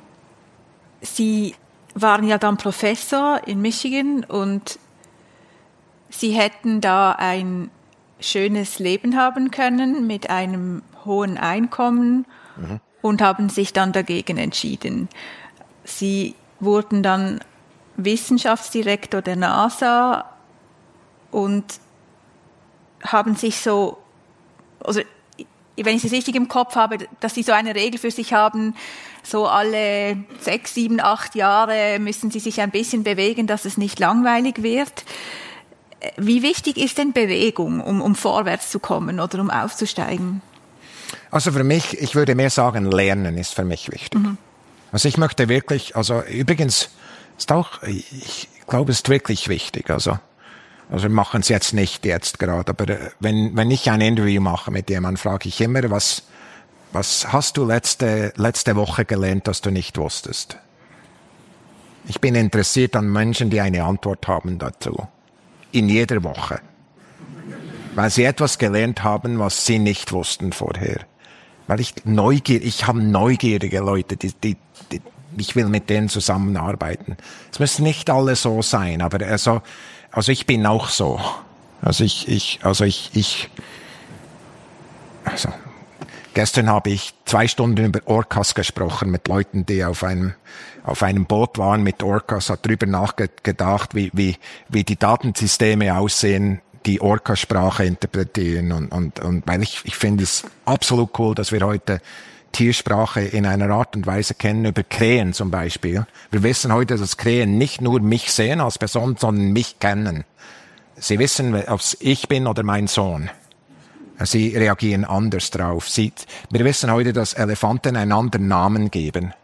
Sie waren ja dann Professor in Michigan und Sie hätten da ein schönes Leben haben können mit einem hohen Einkommen mhm. und haben sich dann dagegen entschieden. Sie wurden dann Wissenschaftsdirektor der NASA und haben sich so, also wenn ich es richtig im Kopf habe, dass Sie so eine Regel für sich haben, so alle sechs, sieben, acht Jahre müssen Sie sich ein bisschen bewegen, dass es nicht langweilig wird. Wie wichtig ist denn Bewegung, um, um vorwärts zu kommen oder um aufzusteigen? Also für mich, ich würde mehr sagen, Lernen ist für mich wichtig. Mhm. Also ich möchte wirklich, also übrigens ist auch, ich glaube, es ist wirklich wichtig. Also, also wir machen es jetzt nicht jetzt gerade, aber wenn, wenn ich ein Interview mache mit jemandem, frage ich immer, was, was hast du letzte, letzte Woche gelernt, das du nicht wusstest? Ich bin interessiert an Menschen, die eine Antwort haben dazu. In jeder Woche. Weil sie etwas gelernt haben, was sie nicht wussten vorher. Weil ich neugierig, ich habe neugierige Leute, die, die, die, ich will mit denen zusammenarbeiten. Es müssen nicht alle so sein, aber also, also ich bin auch so. Also ich, ich, also ich, ich, also, gestern habe ich zwei Stunden über Orcas gesprochen mit Leuten, die auf einem, auf einem Boot waren mit Orcas, hat drüber nachgedacht, wie, wie, wie die Datensysteme aussehen, die Orca-Sprache interpretieren und, und, und, weil ich, ich finde es absolut cool, dass wir heute Tiersprache in einer Art und Weise kennen, über Krähen zum Beispiel. Wir wissen heute, dass Krähen nicht nur mich sehen als Person, sondern mich kennen. Sie wissen, ob es ich bin oder mein Sohn. Sie reagieren anders drauf. Sie, wir wissen heute, dass Elefanten einander Namen geben.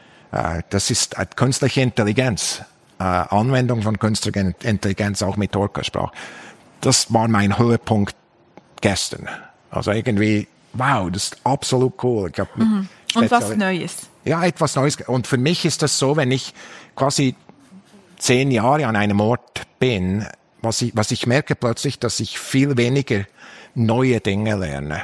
Das ist künstliche Intelligenz, Anwendung von künstlicher Intelligenz auch mit Orca-Sprache. Das war mein Höhepunkt gestern. Also irgendwie, wow, das ist absolut cool. Ich hab mhm. Und was Neues. Ja, etwas Neues. Und für mich ist das so, wenn ich quasi zehn Jahre an einem Ort bin, was ich, was ich merke plötzlich, dass ich viel weniger neue Dinge lerne.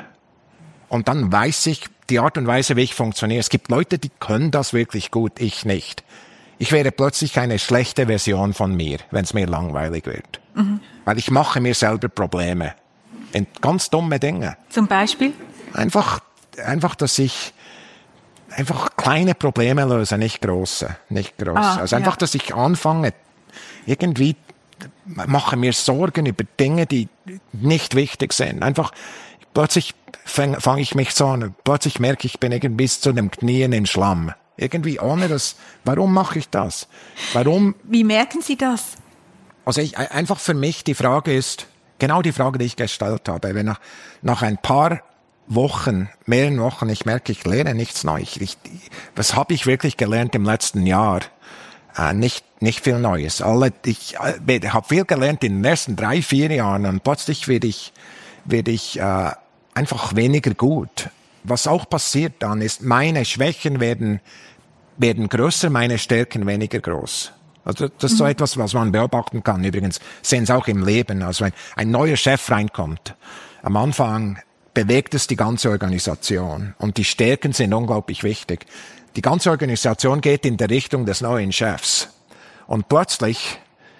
Und dann weiß ich die Art und Weise, wie ich funktioniere. Es gibt Leute, die können das wirklich gut, ich nicht. Ich wäre plötzlich eine schlechte Version von mir, wenn es mir langweilig wird. Mhm. Weil ich mache mir selber Probleme. In ganz dumme Dinge. Zum Beispiel? Einfach, einfach, dass ich einfach kleine Probleme löse, nicht große, nicht große. Ah, also einfach, ja. dass ich anfange, irgendwie mache mir Sorgen über Dinge, die nicht wichtig sind. Einfach, plötzlich fange fang ich mich so an, plötzlich merke ich, ich bin irgendwie bis zu den Knien im Schlamm. Irgendwie ohne das, warum mache ich das? Warum? Wie merken Sie das? Also ich, einfach für mich die Frage ist, genau die Frage, die ich gestellt habe, wenn nach, nach ein paar Wochen, mehreren Wochen, ich merke, ich lerne nichts Neues. Ich, was habe ich wirklich gelernt im letzten Jahr? Äh, nicht, nicht viel Neues. Alle, ich äh, habe viel gelernt in den ersten drei, vier Jahren und plötzlich werde ich, werde ich äh, einfach weniger gut. Was auch passiert dann ist, meine Schwächen werden, werden größer, meine Stärken weniger groß. Also das ist so etwas, was man beobachten kann. Übrigens sehen Sie auch im Leben. Also wenn ein neuer Chef reinkommt, am Anfang bewegt es die ganze Organisation und die Stärken sind unglaublich wichtig. Die ganze Organisation geht in der Richtung des neuen Chefs und plötzlich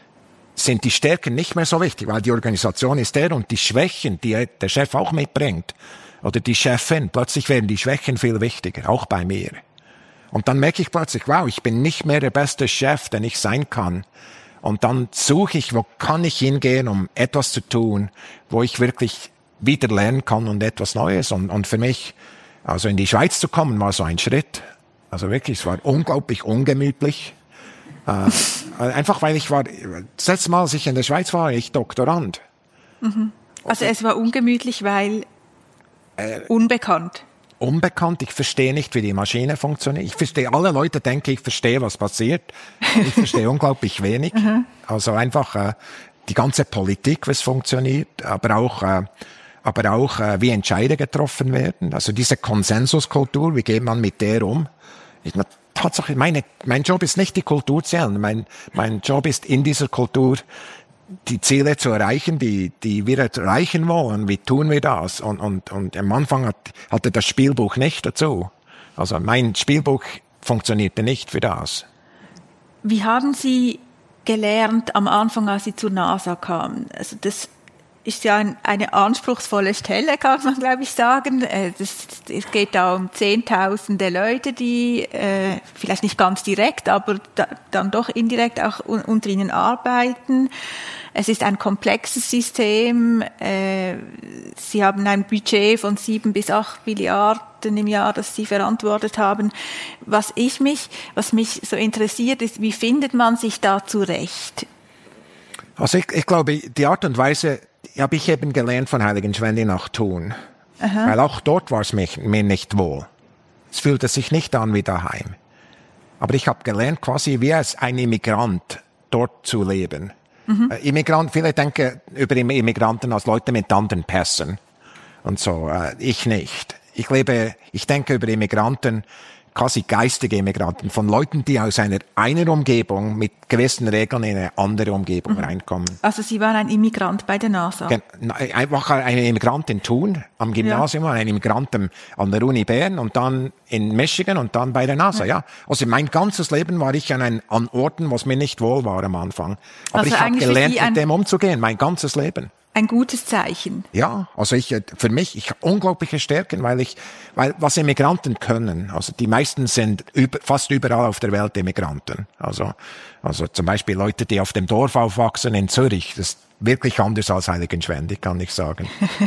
sind die Stärken nicht mehr so wichtig, weil die Organisation ist der und die Schwächen, die der Chef auch mitbringt oder die Chefin, plötzlich werden die Schwächen viel wichtiger, auch bei mir. Und dann merke ich plötzlich, wow, ich bin nicht mehr der beste Chef, den ich sein kann. Und dann suche ich, wo kann ich hingehen, um etwas zu tun, wo ich wirklich wieder lernen kann und etwas Neues. Und, und für mich, also in die Schweiz zu kommen, war so ein Schritt. Also wirklich, es war unglaublich ungemütlich. Äh, einfach weil ich war, das letzte Mal, als ich in der Schweiz war, ich Doktorand. Mhm. Also es war ungemütlich, weil äh, unbekannt. Unbekannt, ich verstehe nicht, wie die Maschine funktioniert. Ich verstehe, alle Leute denken, ich verstehe, was passiert. Ich verstehe unglaublich wenig. Also einfach äh, die ganze Politik, wie es funktioniert, aber auch, äh, aber auch äh, wie Entscheide getroffen werden. Also diese Konsensuskultur, wie geht man mit der um? Ich, Tatsache, meine, mein Job ist nicht die Kultur zu ändern. Mein, mein Job ist in dieser Kultur die Ziele zu erreichen, die, die wir erreichen wollen. Wie tun wir das? Und, und, und am Anfang hat, hatte das Spielbuch nicht dazu. Also mein Spielbuch funktionierte nicht für das. Wie haben Sie gelernt am Anfang, als Sie zur NASA kamen? Also das ist ja ein, eine anspruchsvolle Stelle, kann man, glaube ich, sagen. Es geht da um Zehntausende Leute, die äh, vielleicht nicht ganz direkt, aber da, dann doch indirekt auch un, unter ihnen arbeiten. Es ist ein komplexes System. Äh, Sie haben ein Budget von sieben bis acht Milliarden im Jahr, das Sie verantwortet haben. Was ich mich, was mich so interessiert, ist, wie findet man sich da zurecht? Also ich, ich glaube, die Art und Weise habe ich eben gelernt von Heiligenschwendi nach Thun. Aha. Weil auch dort war es mich, mir nicht wohl. Es fühlte sich nicht an wie daheim. Aber ich habe gelernt, quasi wie als ein Immigrant dort zu leben. Mhm. Äh, Immigrant, viele denken über Immigranten als Leute mit anderen Pässen. Und so, äh, ich nicht. Ich lebe, ich denke über Immigranten, quasi geistige Immigranten, von Leuten, die aus einer einer Umgebung mit gewissen Regeln in eine andere Umgebung mhm. reinkommen. Also Sie waren ein Immigrant bei der NASA? Einfach ein Immigrant in Thun am Gymnasium, ja. Ein Immigrant an der Uni Bern und dann in Michigan und dann bei der NASA, ja. ja. Also mein ganzes Leben war ich an, ein, an Orten, wo es mir nicht wohl war am Anfang. Aber also ich habe gelernt, mit dem umzugehen, mein ganzes Leben. Ein gutes Zeichen. Ja, also ich, für mich, ich habe unglaubliche Stärken, weil ich, weil, was Immigranten können, also die meisten sind über, fast überall auf der Welt Immigranten. Also, also zum Beispiel Leute, die auf dem Dorf aufwachsen in Zürich, das ist wirklich anders als Heiligenschwendi, kann ich sagen.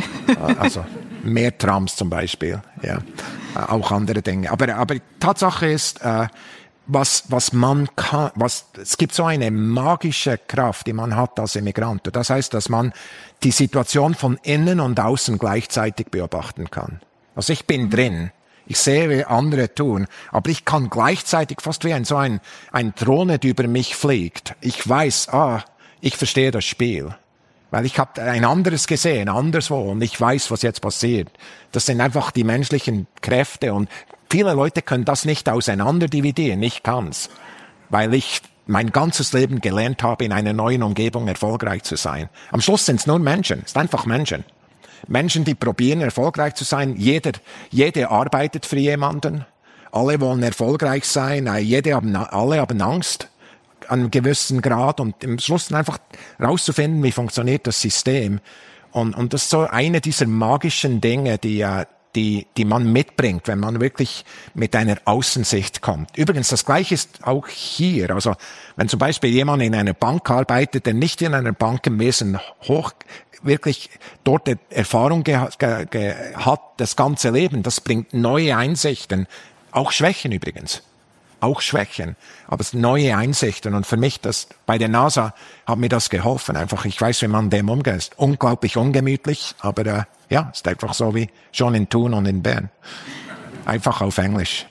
Also, mehr Trams zum Beispiel, ja. Auch andere Dinge. Aber, aber Tatsache ist, äh, Was, was man kann, was, es gibt so eine magische Kraft, die man hat als Immigrant. Das heißt, dass man die Situation von innen und außen gleichzeitig beobachten kann. Also ich bin drin. Ich sehe, wie andere tun, aber ich kann gleichzeitig fast wie ein, so ein, ein Drohne, die über mich fliegt. Ich weiß, ah, ich verstehe das Spiel. Weil ich habe ein anderes gesehen, anderswo, und ich weiß, was jetzt passiert. Das sind einfach die menschlichen Kräfte, und viele Leute können das nicht auseinander dividieren. Ich kann's, weil ich mein ganzes Leben gelernt habe, in einer neuen Umgebung erfolgreich zu sein. Am Schluss sind es nur Menschen, es sind einfach Menschen. Menschen, die probieren, erfolgreich zu sein. Jeder, jede arbeitet für jemanden. Alle wollen erfolgreich sein. Jede haben, alle haben Angst an einem gewissen Grad, und im Schluss einfach rauszufinden, wie funktioniert das System. Und, und das ist so eine dieser magischen Dinge, die, die, die man mitbringt, wenn man wirklich mit einer Außensicht kommt. Übrigens, das Gleiche ist auch hier. Also, wenn zum Beispiel jemand in einer Bank arbeitet, der nicht in einer Bank im Wesen hoch, wirklich dort Erfahrung ge, ge, ge, hat, das ganze Leben, das bringt neue Einsichten. Auch Schwächen übrigens. Auch Schwächen, aber es sind neue Einsichten, und für mich, das, bei der NASA hat mir das geholfen. Einfach, ich weiß, wie man dem umgeht. Ist unglaublich ungemütlich, aber äh, ja, ist einfach so wie schon in Thun und in Bern. Einfach auf Englisch.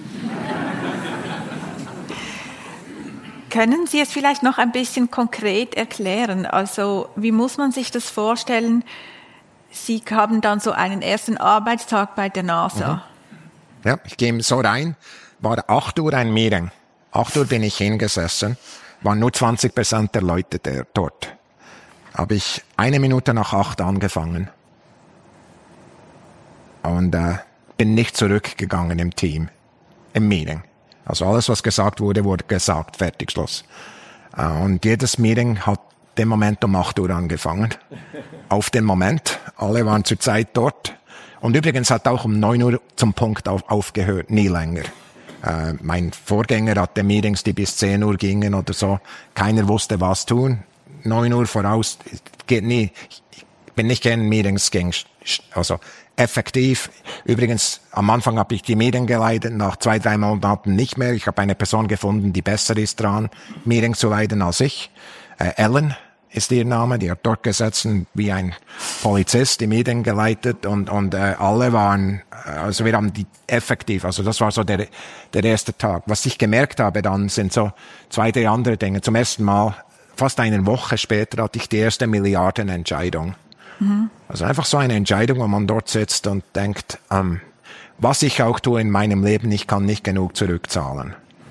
Können Sie es vielleicht noch ein bisschen konkret erklären? Also, wie muss man sich das vorstellen? Sie haben dann so einen ersten Arbeitstag bei der NASA. Mhm. Ja, ich gehe so rein. War acht Uhr ein Meeting. acht Uhr bin ich hingesessen. Waren nur zwanzig Prozent der Leute der, dort. Habe ich eine Minute nach acht angefangen. Und äh, bin nicht zurückgegangen im Team, im Meeting. Also alles, was gesagt wurde, wurde gesagt. Fertig, Schluss. Äh, und jedes Meeting hat den Moment um acht Uhr angefangen. Auf den Moment. Alle waren zur Zeit dort. Und übrigens hat auch um neun Uhr zum Punkt auf, aufgehört, nie länger. Äh, mein Vorgänger hatte Meetings, die bis zehn Uhr gingen oder so. Keiner wusste, was tun. neun Uhr voraus, geht nie. Ich bin nicht gerne in Meetings, ging, also effektiv. Übrigens, am Anfang habe ich die Meeting geleitet, nach zwei, drei Monaten nicht mehr. Ich habe eine Person gefunden, die besser ist dran, Meetings zu leiten als ich. Äh, Ellen ist ihr Name, die hat dort gesessen wie ein Polizist die Meeting geleitet, und und äh, alle waren, also wir haben die effektiv, also das war so der der erste Tag. Was ich gemerkt habe dann, sind so zwei, drei andere Dinge. Zum ersten Mal, fast eine Woche später, hatte ich die erste Milliardenentscheidung. Mhm. Also einfach so eine Entscheidung, wo man dort sitzt und denkt, ähm, was ich auch tue in meinem Leben, ich kann nicht genug zurückzahlen.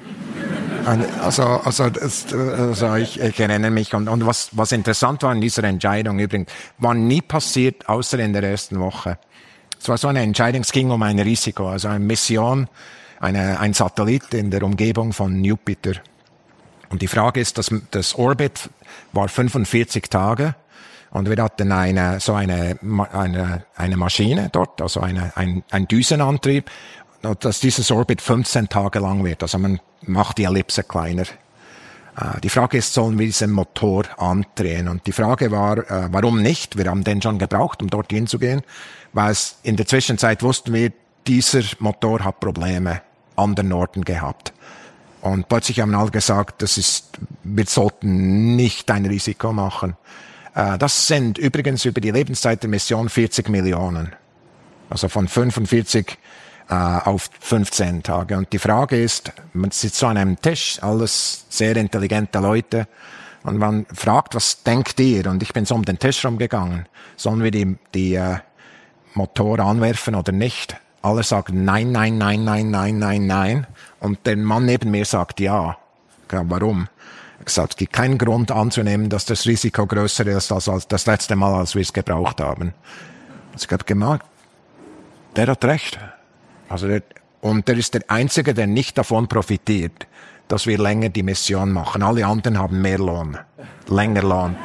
Also, also, das, also ich, ich erinnere mich. Und, und was, was interessant war in dieser Entscheidung übrigens, war nie passiert, außer in der ersten Woche. Es war so eine Entscheidung, es ging um ein Risiko, also eine Mission, eine, ein Satellit in der Umgebung von Jupiter. Und die Frage ist, dass das Orbit war fünfundvierzig Tage und wir hatten eine, so eine, eine, eine Maschine dort, also eine, ein, ein Düsenantrieb, dass dieses Orbit fünfzehn Tage lang wird. Also man macht die Ellipse kleiner. Äh, die Frage ist, sollen wir diesen Motor andrehen? Und die Frage war, äh, warum nicht? Wir haben den schon gebraucht, um dorthin zu gehen, weil es in der Zwischenzeit wussten wir, dieser Motor hat Probleme anderen Orten gehabt. Und plötzlich haben alle gesagt, das ist, wir sollten nicht ein Risiko machen. Äh, das sind übrigens über die Lebenszeit der Mission vierzig Millionen. Also von fünfundvierzig auf fünfzehn Tage. Und die Frage ist, man sitzt so an einem Tisch, alles sehr intelligente Leute, und man fragt, was denkt ihr? Und ich bin so um den Tisch rumgegangen. Sollen wir die, die äh, Motor anwerfen oder nicht? Alle sagen nein, nein, nein, nein, nein, nein, nein. Und der Mann neben mir sagt ja. Ja, warum? Er hat gesagt, es gibt keinen Grund anzunehmen, dass das Risiko größer ist als, als das letzte Mal, als wir es gebraucht haben. Ich habe gemerkt, der hat recht. Also der, und der ist der Einzige, der nicht davon profitiert, dass wir länger die Mission machen. Alle anderen haben mehr Lohn, länger Lohn.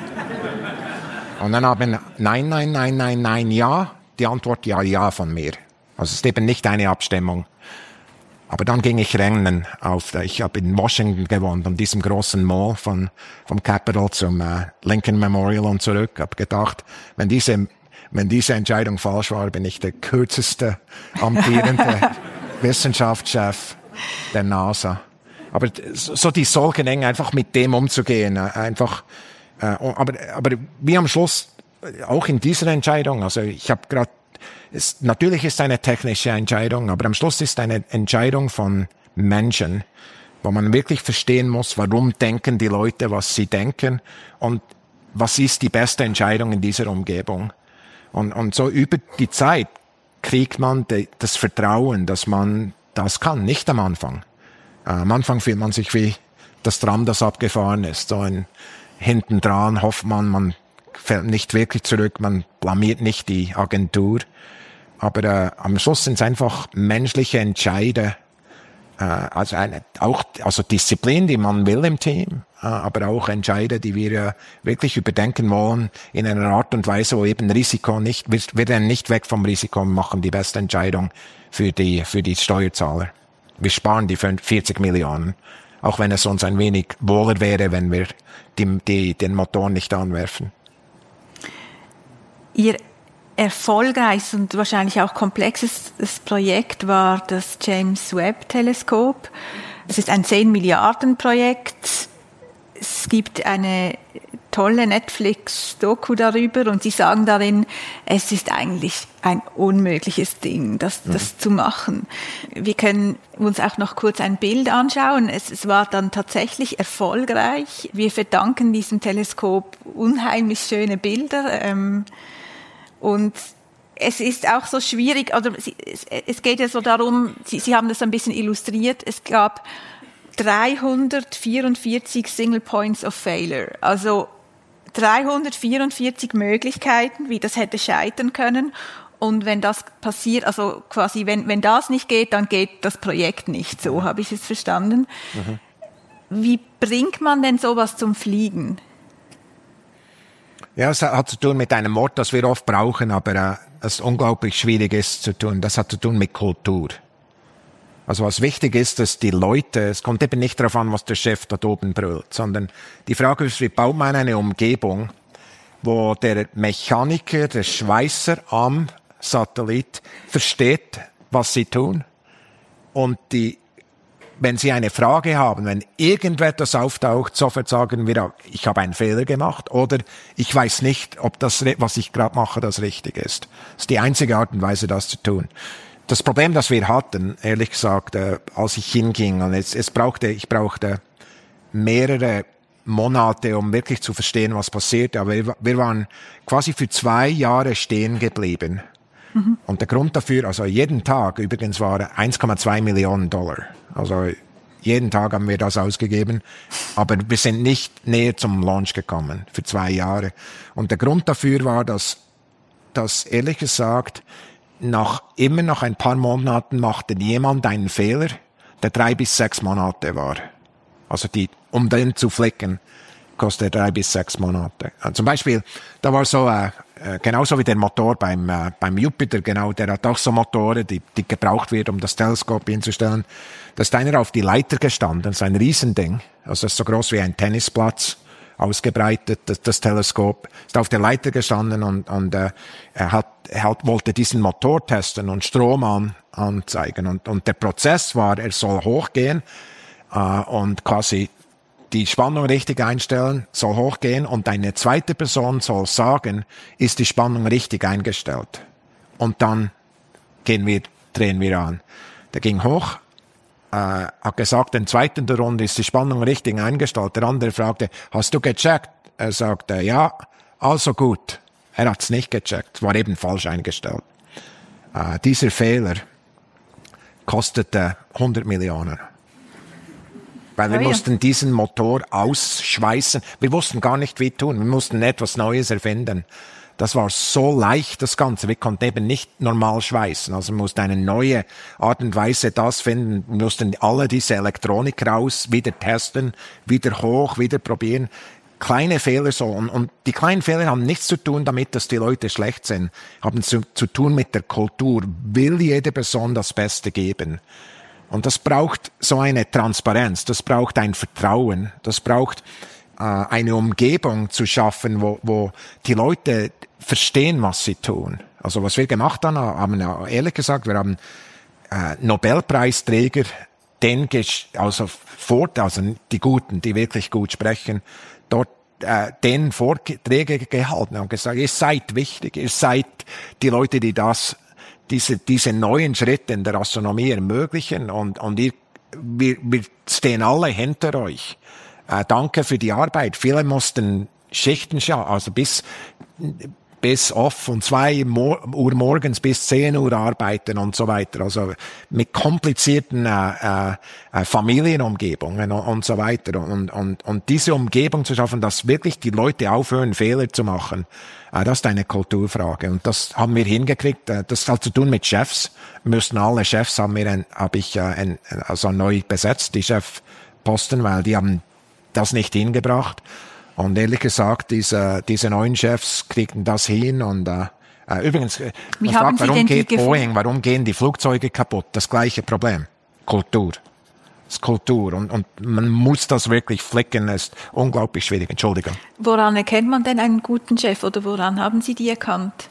Und dann haben nein, nein, nein, nein, nein, ja, die Antwort ja, ja von mir. Also es ist eben nicht eine Abstimmung. Aber dann ging ich rennen auf, ich habe in Washington gewohnt, an diesem großen Mall von, vom Capitol zum äh, Lincoln Memorial und zurück. Habe gedacht, wenn diese Wenn diese Entscheidung falsch war, bin ich der kürzeste amtierende Wissenschaftschef der NASA. Aber so die solchen Dinge, einfach mit dem umzugehen, einfach. Äh, aber, aber wie am Schluss auch in dieser Entscheidung. Also ich habe gerade, natürlich ist eine technische Entscheidung, aber am Schluss ist eine Entscheidung von Menschen, wo man wirklich verstehen muss, warum denken die Leute, was sie denken und was ist die beste Entscheidung in dieser Umgebung. Und, und so über die Zeit kriegt man de, das Vertrauen, dass man das kann, nicht am Anfang. Äh, am Anfang fühlt man sich wie das Tram, das abgefahren ist. So ein, hinten dran hofft man, man fällt nicht wirklich zurück, man blamiert nicht die Agentur. Aber äh, am Schluss sind es einfach menschliche Entscheide, äh, also eine, auch also Disziplin, die man will im Team, äh, aber auch Entscheide, die wir äh, wirklich überdenken wollen in einer Art und Weise, wo eben Risiko nicht, wir, wir rennen nicht weg vom Risiko und machen die beste Entscheidung für die für die Steuerzahler. Wir sparen die vierzig Millionen, auch wenn es uns ein wenig wohler wäre, wenn wir die, die, den Motor nicht anwerfen. Ihr erfolgreiches und wahrscheinlich auch komplexes Projekt war das James Webb Teleskop. Es ist ein zehn Milliarden Projekt. Es gibt eine tolle Netflix-Doku darüber und sie sagen darin, es ist eigentlich ein unmögliches Ding, das, das mhm. zu machen. Wir können uns auch noch kurz ein Bild anschauen. Es, es war dann tatsächlich erfolgreich. Wir verdanken diesem Teleskop unheimlich schöne Bilder. Ähm, Und es ist auch so schwierig, also es geht ja so darum, Sie, Sie haben das ein bisschen illustriert, es gab dreihundertvierundvierzig Single Points of Failure, also dreihundertvierundvierzig Möglichkeiten, wie das hätte scheitern können. Und wenn das passiert, also quasi, wenn, wenn das nicht geht, dann geht das Projekt nicht. So habe ich es verstanden. Mhm. Wie bringt man denn sowas zum Fliegen? Ja, es hat zu tun mit einem Wort, das wir oft brauchen, aber äh, es unglaublich schwierig ist zu tun. Das hat zu tun mit Kultur. Also was wichtig ist, dass die Leute, es kommt eben nicht darauf an, was der Chef dort oben brüllt, sondern die Frage ist, wie baut man eine Umgebung, wo der Mechaniker, der Schweißer am Satellit versteht, was sie tun und die, wenn sie eine Frage haben, wenn irgendetwas auftaucht, sofort sagen wir, ich habe einen Fehler gemacht oder ich weiß nicht, ob das, was ich gerade mache, das richtig ist. Das ist die einzige Art und Weise, das zu tun. Das Problem, das wir hatten, ehrlich gesagt, äh, als ich hinging, und es, es brauchte, ich brauchte mehrere Monate, um wirklich zu verstehen, was passiert. Aber wir, wir waren quasi für zwei Jahre stehen geblieben. Mhm. Und der Grund dafür, also jeden Tag übrigens war eins Komma zwei Millionen Dollar. Also jeden Tag haben wir das ausgegeben, aber wir sind nicht näher zum Launch gekommen für zwei Jahre. Und der Grund dafür war, dass, dass ehrlich gesagt, nach immer noch ein paar Monaten machte jemand einen Fehler, der drei bis sechs Monate war. Also die, um den zu flicken, kostet drei bis sechs Monate. Zum Beispiel, da war so, äh, genauso wie der Motor beim, äh, beim Jupiter, genau, der hat auch so Motoren, die, die gebraucht wird, um das Teleskop hinzustellen. Da ist einer auf die Leiter gestanden, so ein Riesending, also das ist so groß wie ein Tennisplatz, ausgebreitet, das, das Teleskop, ist auf der Leiter gestanden und, und äh, er, hat, er hat, wollte diesen Motor testen und Strom an, anzeigen. Und, und der Prozess war, er soll hochgehen äh, und quasi die Spannung richtig einstellen, soll hochgehen und eine zweite Person soll sagen, ist die Spannung richtig eingestellt. Und dann gehen wir, drehen wir an. Der ging hoch, äh, hat gesagt, den zweiten der Runde ist die Spannung richtig eingestellt. Der andere fragte, hast du gecheckt? Er sagte, ja, also gut. Er hat es nicht gecheckt, war eben falsch eingestellt. Äh, dieser Fehler kostete hundert Millionen. Weil wir oh ja. mussten diesen Motor ausschweißen. Wir wussten gar nicht, wie tun. Wir mussten etwas Neues erfinden. Das war so leicht, das Ganze. Wir konnten eben nicht normal schweißen. Also wir mussten eine neue Art und Weise das finden. Wir mussten alle diese Elektronik raus, wieder testen, wieder hoch, wieder probieren. Kleine Fehler so. Und, und die kleinen Fehler haben nichts zu tun damit, dass die Leute schlecht sind. Haben zu, zu tun mit der Kultur. Will jede Person das Beste geben? Und das braucht so eine Transparenz, das braucht ein Vertrauen, das braucht äh, eine Umgebung zu schaffen, wo, wo die Leute verstehen, was sie tun. Also was wir gemacht haben, haben ja ehrlich gesagt, wir haben äh, Nobelpreisträger, den also fort, also die Guten, die wirklich gut sprechen, dort äh, den Vorträge gehalten und gesagt, ihr seid wichtig, ihr seid die Leute, die das diese, diese neuen Schritte in der Astronomie ermöglichen und, und ihr, wir, wir stehen alle hinter euch. Äh, danke für die Arbeit. Viele mussten Schichten schauen, also bis, bis off von zwei Uhr morgens bis zehn Uhr arbeiten und so weiter. Also mit komplizierten äh, äh, Familienumgebungen und, und so weiter. Und, und, und diese Umgebung zu schaffen, dass wirklich die Leute aufhören, Fehler zu machen. Das ist eine Kulturfrage und das haben wir hingekriegt. Das hat zu tun mit Chefs. Wir müssen alle Chefs haben wir, ein, habe ich ein, also neu besetzt, die Chefposten, weil die haben das nicht hingebracht. Und ehrlich gesagt, diese diese neuen Chefs kriegen das hin und äh, übrigens, man fragt, warum geht Boeing, warum gehen die Flugzeuge kaputt? Das gleiche Problem, Kultur. Das ist Kultur und, und man muss das wirklich flicken, ist unglaublich schwierig. Entschuldigung. Woran erkennt man denn einen guten Chef oder woran haben Sie die erkannt?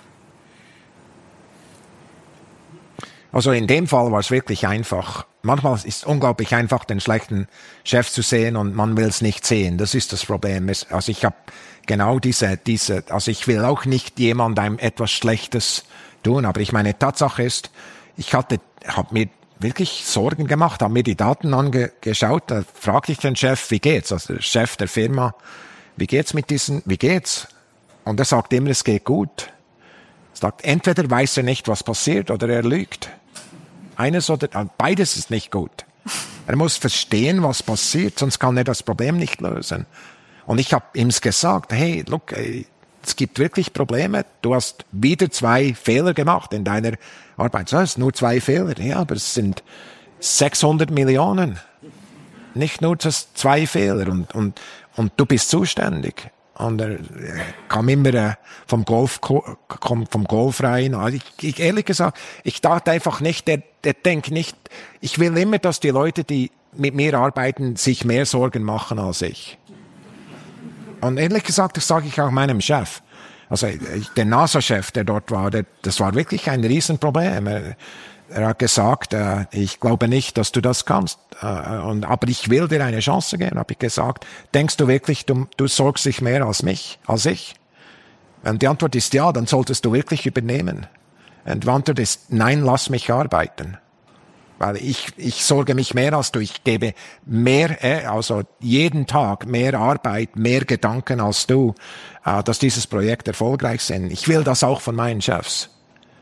Also in dem Fall war es wirklich einfach. Manchmal ist es unglaublich einfach, den schlechten Chef zu sehen und man will es nicht sehen. Das ist das Problem. Also ich habe genau diese, diese, also ich will auch nicht jemandem etwas Schlechtes tun, aber ich meine, Tatsache ist, ich hatte, habe mir wirklich Sorgen gemacht, habe mir die Daten angeschaut, da fragte ich den Chef, wie geht's? Also der Chef der Firma, wie geht's mit diesen, wie geht's? Und er sagt immer, es geht gut. Er sagt, entweder weiß er nicht, was passiert, oder er lügt. Eines oder, beides ist nicht gut. Er muss verstehen, was passiert, sonst kann er das Problem nicht lösen. Und ich habe ihm gesagt, hey, look, es gibt wirklich Probleme. Du hast wieder zwei Fehler gemacht in deiner Arbeit. Das sind nur zwei Fehler. Ja, aber es sind sechshundert Millionen. Nicht nur das zwei Fehler. Und, und, und du bist zuständig. Und er kam immer vom Golf, vom Golf rein. Also ich, ich, ehrlich gesagt, ich dachte einfach nicht, der, der denkt nicht, ich will immer, dass die Leute, die mit mir arbeiten, sich mehr Sorgen machen als ich. Und ehrlich gesagt, das sage ich auch meinem Chef. Also der NASA-Chef, der dort war, der, das war wirklich ein Riesenproblem. Er, er hat gesagt, äh, ich glaube nicht, dass du das kannst. Äh, und, aber ich will dir eine Chance geben, habe ich gesagt. Denkst du wirklich, du, du sorgst dich mehr als mich, als ich? Und die Antwort ist ja, dann solltest du wirklich übernehmen. Und die Antwort ist, nein, lass mich arbeiten. Weil ich, ich sorge mich mehr als du. Ich gebe mehr, äh, also jeden Tag mehr Arbeit, mehr Gedanken als du, äh, dass dieses Projekt erfolgreich sind. Ich will das auch von meinen Chefs.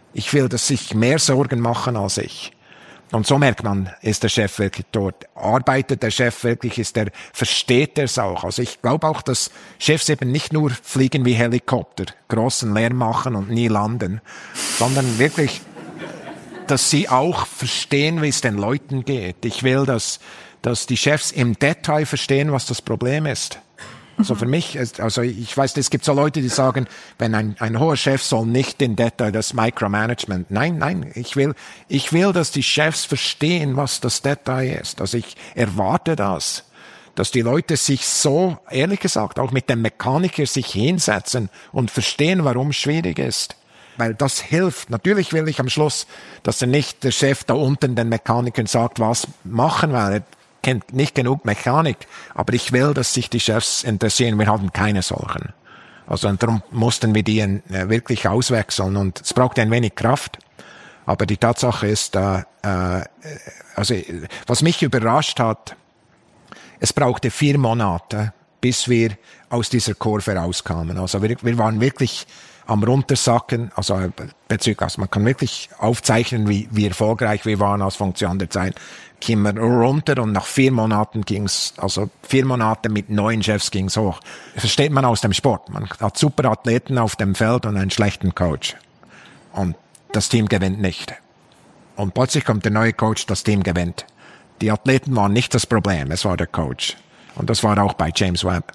Ich will, dass sich mehr Sorgen machen als ich. Und so merkt man, ist der Chef wirklich dort. Arbeitet der Chef wirklich, ist der, versteht er es auch. Also ich glaube auch, dass Chefs eben nicht nur fliegen wie Helikopter, großen Lärm machen und nie landen, sondern wirklich, dass sie auch verstehen, wie es den Leuten geht. Ich will, dass, dass die Chefs im Detail verstehen, was das Problem ist. Also für mich, also ich weiß, es gibt so Leute, die sagen, wenn ein, ein hoher Chef soll nicht in Detail das Micromanagement. Nein, nein, ich will, ich will, dass die Chefs verstehen, was das Detail ist. Also ich erwarte das, dass die Leute sich so, ehrlich gesagt, auch mit dem Mechaniker sich hinsetzen und verstehen, warum es schwierig ist. Weil das hilft. Natürlich will ich am Schluss, dass er nicht der Chef da unten den Mechanikern sagt, was machen, weil er kennt nicht genug Mechanik, aber ich will, dass sich die Chefs interessieren. Wir haben keine solchen. Also und darum mussten wir die äh, wirklich auswechseln und es braucht ein wenig Kraft. Aber die Tatsache ist, äh, äh, also was mich überrascht hat, es brauchte vier Monate, bis wir aus dieser Kurve rauskamen. Also wir, wir waren wirklich am Runtersacken, also bezüglich, also man kann wirklich aufzeichnen, wie, wie erfolgreich wir waren als Funktion der Zeit. Kamen wir runter und nach vier Monaten ging's, also vier Monate mit neuen Chefs ging's hoch. Das versteht man aus dem Sport. Man hat super Athleten auf dem Feld und einen schlechten Coach. Und das Team gewinnt nicht. Und plötzlich kommt der neue Coach, das Team gewinnt. Die Athleten waren nicht das Problem, es war der Coach. Und das war auch bei James Webb.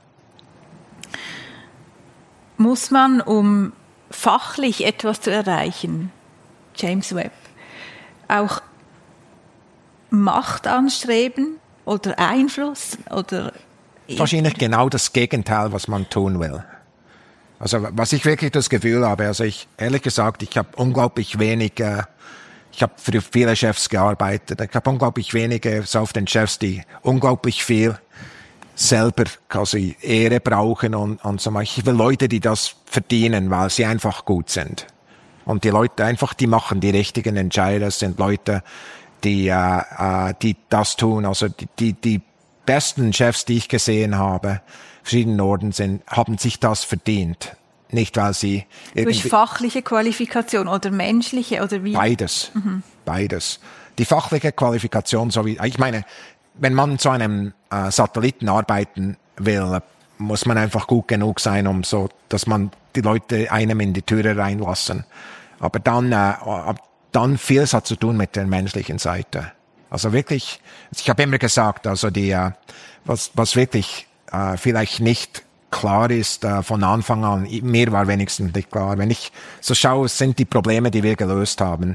Muss man, um fachlich etwas zu erreichen, James Webb, auch Macht anstreben oder Einfluss oder wahrscheinlich genau das Gegenteil, was man tun will. Also was ich wirklich das Gefühl habe, also ich ehrlich gesagt, ich habe unglaublich wenig, äh, ich habe für viele Chefs gearbeitet, ich habe unglaublich wenige so auf den Chefs, die unglaublich viel selber quasi Ehre brauchen und, und so. Ich will Leute, die das verdienen, weil sie einfach gut sind. Und die Leute einfach, die machen die richtigen Entscheider, sind Leute, die, äh, die das tun. Also die, die, die besten Chefs, die ich gesehen habe, verschiedenen Orten sind, haben sich das verdient. Nicht, weil sie irgendwie... Durch fachliche Qualifikation oder menschliche oder wie? Beides. Mhm. Beides. Die fachliche Qualifikation, so wie, ich meine, wenn man zu einem äh, Satelliten arbeiten will, muss man einfach gut genug sein, um so, dass man die Leute einem in die Türe reinlassen. Aber dann, äh, dann vieles hat zu tun mit der menschlichen Seite. Also wirklich, ich habe immer gesagt, also die, äh, was, was wirklich äh, vielleicht nicht klar ist äh, von Anfang an, mir war wenigstens nicht klar. Wenn ich so schaue, es sind die Probleme, die wir gelöst haben.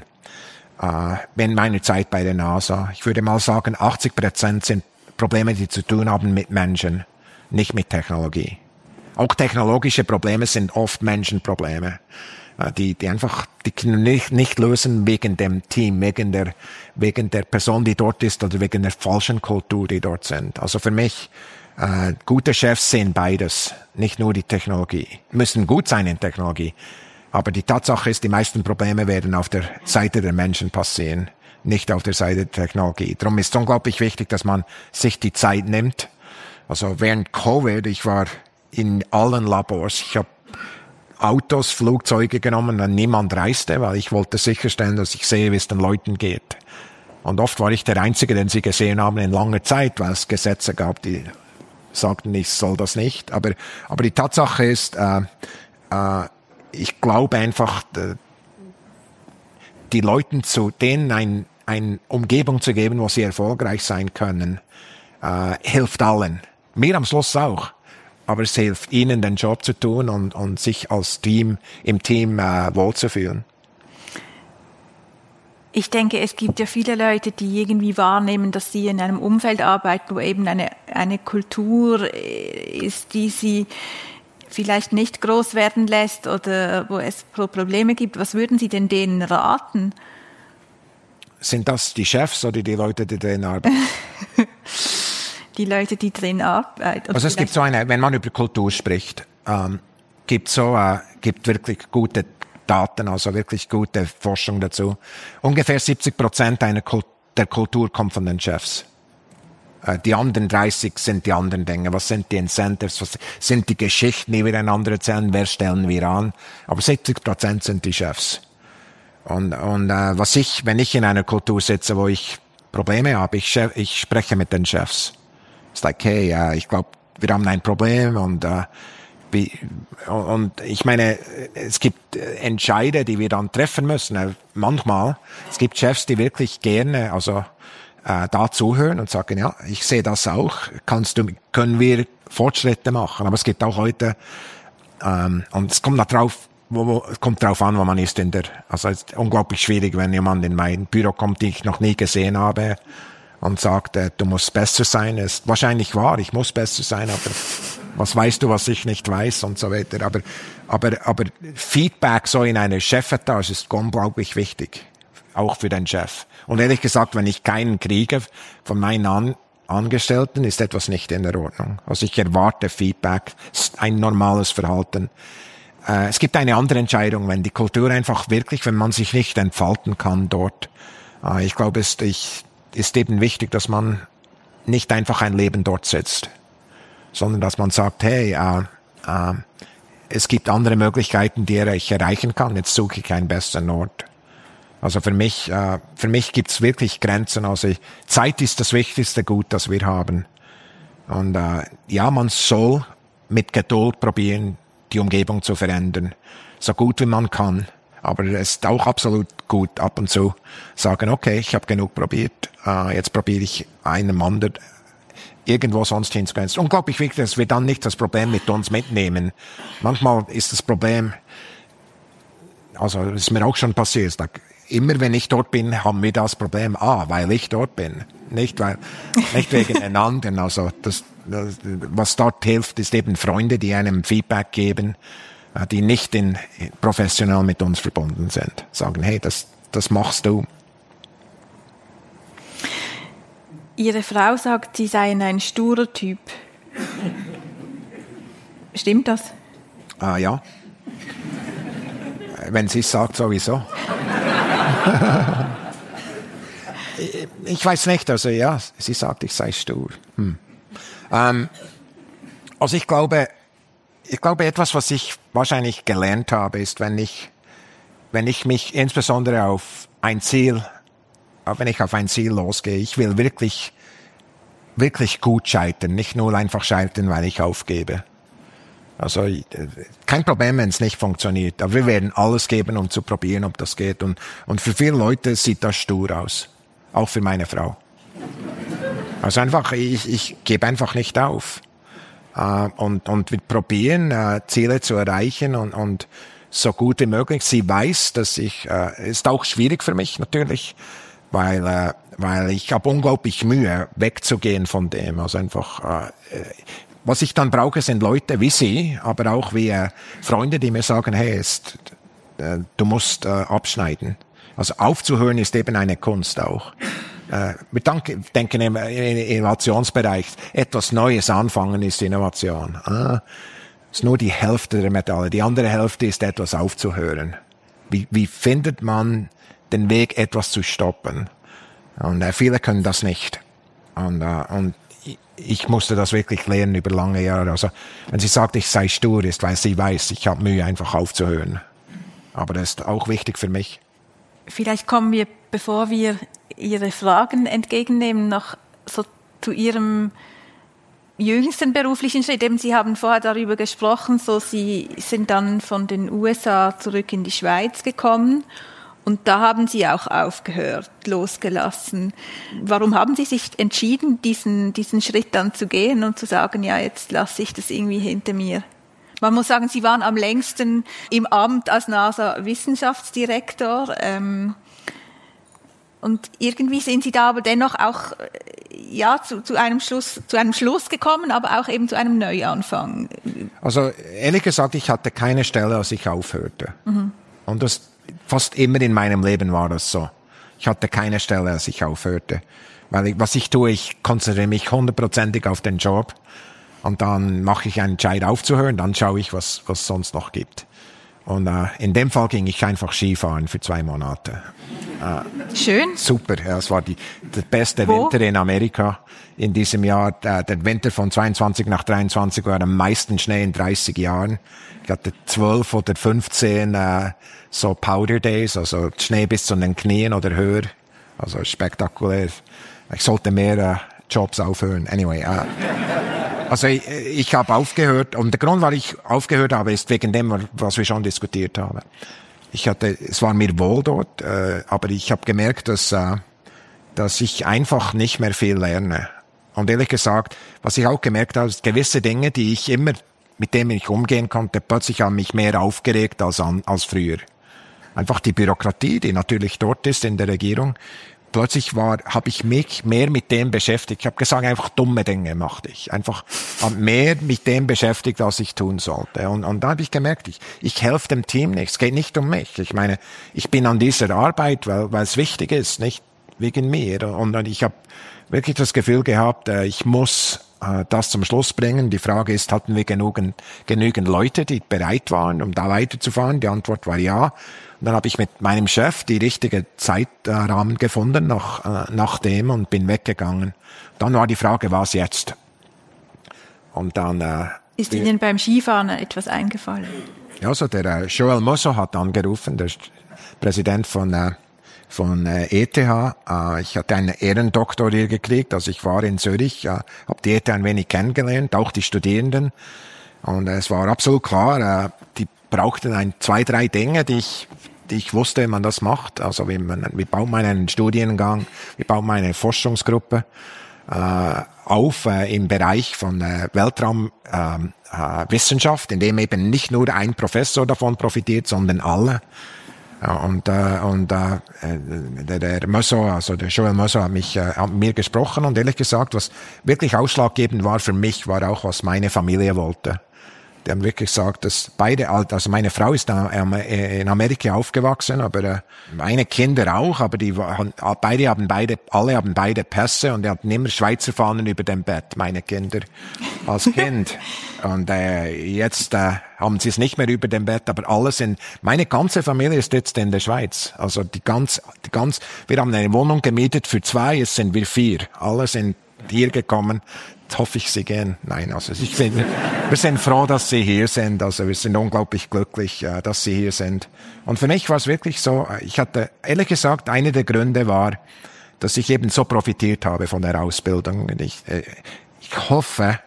Uh, in meiner Zeit bei der NASA. Ich würde mal sagen, achtzig Prozent sind Probleme, die zu tun haben mit Menschen, nicht mit Technologie. Auch technologische Probleme sind oft Menschenprobleme, uh, die, die einfach, die können nicht, nicht lösen wegen dem Team, wegen der, wegen der Person, die dort ist oder wegen der falschen Kultur, die dort sind. Also für mich, uh, gute Chefs sehen beides, nicht nur die Technologie. Müssen gut sein in Technologie. Aber die Tatsache ist, die meisten Probleme werden auf der Seite der Menschen passieren, nicht auf der Seite der Technologie. Darum ist es unglaublich wichtig, dass man sich die Zeit nimmt. Also während Covid, ich war in allen Labors, ich habe Autos, Flugzeuge genommen, wenn niemand reiste, weil ich wollte sicherstellen, dass ich sehe, wie es den Leuten geht. Und oft war ich der Einzige, den sie gesehen haben in langer Zeit, weil es Gesetze gab, die sagten, ich soll das nicht. Aber, aber die Tatsache ist, äh, äh, ich glaube einfach, die Leuten zu denen ein, eine Umgebung zu geben, wo sie erfolgreich sein können, äh, hilft allen. Mir am Schluss auch. Aber es hilft ihnen, den Job zu tun und, und sich als Team, im Team äh, wohlzufühlen. Ich denke, es gibt ja viele Leute, die irgendwie wahrnehmen, dass sie in einem Umfeld arbeiten, wo eben eine, eine Kultur ist, die sie vielleicht nicht groß werden lässt oder wo es Probleme gibt. Was würden Sie denn denen raten? Sind das die Chefs oder die Leute, die drin arbeiten? Die Leute, die drin arbeiten. Also es gibt so eine, wenn man über Kultur spricht, ähm, gibt so, äh, gibt wirklich gute Daten, also wirklich gute Forschung dazu. Ungefähr siebzig Prozent einer Kult- der Kultur kommt von den Chefs. Die anderen dreißig sind die anderen Dinge. Was sind die Incentives? Was sind die Geschichten, die wir einander erzählen? Wer stellen wir an? Aber siebzig Prozent sind die Chefs. Und, und äh, was ich, wenn ich in einer Kultur sitze, wo ich Probleme habe, ich, ich spreche mit den Chefs. It's like, hey, uh, ich glaube, wir haben ein Problem und uh, wie, und ich meine, es gibt Entscheide, die wir dann treffen müssen. Manchmal, es gibt Chefs, die wirklich gerne, also äh, da zuhören und sagen, ja, ich sehe das auch. Kannst du, können wir Fortschritte machen? Aber es gibt auch Leute, ähm, und es kommt darauf, wo, wo, kommt drauf an, wo man ist in der, also es ist unglaublich schwierig, wenn jemand in mein Büro kommt, den ich noch nie gesehen habe und sagt, äh, du musst besser sein. Es ist wahrscheinlich wahr, ich muss besser sein, aber was weißt du, was ich nicht weiß und so weiter. Aber, aber, aber Feedback so in einer Chefetage ist unglaublich wichtig, auch für den Chef. Und ehrlich gesagt, wenn ich keinen kriege von meinen An- Angestellten, ist etwas nicht in der Ordnung. Also ich erwarte Feedback, ist ein normales Verhalten. Äh, es gibt eine andere Entscheidung, wenn die Kultur einfach wirklich, wenn man sich nicht entfalten kann dort. Äh, ich glaube, es ist, ist eben wichtig, dass man nicht einfach ein Leben dort setzt, sondern dass man sagt, hey, äh, äh, es gibt andere Möglichkeiten, die ich erreichen kann. Jetzt suche ich einen besseren Ort. Also für mich, äh, für mich gibt's wirklich Grenzen. Also ich, Zeit ist das wichtigste Gut, das wir haben. Und äh, ja, man soll mit Geduld probieren, die Umgebung zu verändern, so gut wie man kann. Aber es ist auch absolut gut, ab und zu sagen, okay, ich habe genug probiert, äh, jetzt probiere ich einem anderen irgendwo sonst hinzugehen. Es ist unglaublich wichtig, dass wir dann nicht das Problem mit uns mitnehmen. Manchmal ist das Problem, also das ist mir auch schon passiert, immer wenn ich dort bin, haben wir das Problem, ah, weil ich dort bin, nicht weil, nicht wegen den anderen. Also das, das, was dort hilft, ist eben Freunde, die einem Feedback geben, die nicht in, professionell mit uns verbunden sind. Sagen, hey, das, das machst du. Ihre Frau sagt, Sie seien ein sturer Typ. Stimmt das? Ah, ja. Wenn sie es sagt, sowieso. Ich weiß nicht, also ja, sie sagt, ich sei stur. Hm. Ähm, also ich glaube, ich glaube, etwas, was ich wahrscheinlich gelernt habe, ist, wenn ich, wenn ich mich insbesondere auf ein Ziel, wenn ich auf ein Ziel losgehe, ich will wirklich, wirklich gut scheitern, nicht nur einfach scheitern, weil ich aufgebe. Also kein Problem, wenn es nicht funktioniert, aber wir werden alles geben, um zu probieren, ob das geht. Und, und für viele Leute sieht das stur aus, auch für meine Frau. Also einfach, ich, ich gebe einfach nicht auf. Uh, und, und wir probieren, uh, Ziele zu erreichen und, und so gut wie möglich. Sie weiß, dass ich, uh, ist auch schwierig für mich natürlich, weil, uh, weil ich habe unglaublich Mühe, wegzugehen von dem. Also einfach, uh, was ich dann brauche, sind Leute wie Sie, aber auch wie uh, Freunde, die mir sagen, hey, ist, uh, du musst uh, abschneiden. Also aufzuhören ist eben eine Kunst auch. Äh, wir denken im Innovationsbereich, etwas Neues anfangen ist Innovation. Ah, ist nur die Hälfte der Medaille. Die andere Hälfte ist etwas aufzuhören. Wie, wie findet man den Weg, etwas zu stoppen? Und äh, viele können das nicht. Und, äh, und ich musste das wirklich lernen über lange Jahre. Also wenn sie sagt, ich sei stur, ist, weil sie weiß, ich habe Mühe, einfach aufzuhören. Aber das ist auch wichtig für mich. Vielleicht kommen wir, bevor wir Ihre Fragen entgegennehmen, noch so zu Ihrem jüngsten beruflichen Schritt. Eben, Sie haben vorher darüber gesprochen, so Sie sind dann von den U S A zurück in die Schweiz gekommen und da haben Sie auch aufgehört, losgelassen. Warum haben Sie sich entschieden, diesen, diesen Schritt dann zu gehen und zu sagen, ja, jetzt lasse ich das irgendwie hinter mir? Man muss sagen, Sie waren am längsten im Amt als NASA-Wissenschaftsdirektor. Ähm, und irgendwie sind Sie da aber dennoch auch ja, zu, zu, einem Schluss, zu einem Schluss gekommen, aber auch eben zu einem Neuanfang. Also ehrlich gesagt, ich hatte keine Stelle, als ich aufhörte. Mhm. Und das fast immer in meinem Leben war das so. Ich hatte keine Stelle, als ich aufhörte. Weil ich, was ich tue, ich konzentriere mich hundertprozentig auf den Job. Und dann mache ich einen Entscheid aufzuhören, dann schaue ich, was was sonst noch gibt. Und äh, in dem Fall ging ich einfach Skifahren für zwei Monate. Äh, Schön. Super, ja, es war die, der beste Wo? Winter in Amerika in diesem Jahr. Der, der Winter von zweiundzwanzig nach dreiundzwanzig war am meisten Schnee in dreißig Jahren. Ich hatte zwölf oder fünfzehn äh, so Powder Days, also Schnee bis zu den Knien oder höher. Also spektakulär. Ich sollte mehr äh, Jobs aufhören. Anyway, äh, also ich, ich habe aufgehört, und der Grund, warum ich aufgehört habe, ist wegen dem, was wir schon diskutiert haben. Ich hatte, es war mir wohl dort, äh, aber ich habe gemerkt, dass, äh, dass ich einfach nicht mehr viel lerne. Und ehrlich gesagt, was ich auch gemerkt habe, ist gewisse Dinge, die ich immer, mit denen ich umgehen konnte, plötzlich haben mich mehr aufgeregt als, an, als früher. Einfach die Bürokratie, die natürlich dort ist in der Regierung. Plötzlich war, habe ich mich mehr mit dem beschäftigt. Ich habe gesagt, einfach dumme Dinge machte ich. Einfach mehr mit dem beschäftigt, was ich tun sollte. Und, und da habe ich gemerkt, ich, ich helfe dem Team nicht. Es geht nicht um mich. Ich meine, ich bin an dieser Arbeit, weil, weil es wichtig ist, nicht wegen mir. Und, und ich habe wirklich das Gefühl gehabt, ich muss äh, das zum Schluss bringen. Die Frage ist, hatten wir genügend, genügend Leute, die bereit waren, um da weiterzufahren? Die Antwort war ja. Und dann habe ich mit meinem Chef die richtige Zeitrahmen gefunden nach, äh, nach dem und bin weggegangen. Dann war die Frage, was jetzt? Und dann äh, ist Ihnen beim Skifahren etwas eingefallen? Ja, so der äh, Joel Mosso hat angerufen, der Präsident von äh, von äh, E T H. Äh, ich hatte einen Ehrendoktor hier gekriegt, also ich war in Zürich, äh, habe die E T H ein wenig kennengelernt, auch die Studierenden. Und äh, es war absolut klar, äh, die brauchten ein, zwei, drei Dinge, die ich, die ich wusste, wie man das macht. Also wie man, wie baut man einen Studiengang, wie baut man eine Forschungsgruppe äh, auf äh, im Bereich von äh, Weltraumwissenschaft, äh, äh, in dem eben nicht nur ein Professor davon profitiert, sondern alle. Ja, und äh, und äh, der, der Mosso, also der Joel Mosso hat mich äh, hat mit mir gesprochen, und ehrlich gesagt, was wirklich ausschlaggebend war für mich, war auch, was meine Familie wollte. Die haben wirklich gesagt, dass beide, also meine Frau ist in Amerika aufgewachsen, aber meine Kinder auch, aber die waren, beide haben beide, alle haben beide Pässe, und die hatten immer Schweizer Fahnen über dem Bett, meine Kinder, als Kind. Und äh, jetzt äh, haben sie es nicht mehr über dem Bett, aber alles in, meine ganze Familie ist jetzt in der Schweiz. Also die ganz, die ganz, wir haben eine Wohnung gemietet für zwei, jetzt sind wir vier. Alle sind hier gekommen. Jetzt hoffe ich, sie gehen. Nein, also ich bin, wir sind froh, dass sie hier sind. Also wir sind unglaublich glücklich, dass sie hier sind. Und für mich war es wirklich so, ich hatte, ehrlich gesagt, einer der Gründe war, dass ich eben so profitiert habe von der Ausbildung. Ich, ich hoffe,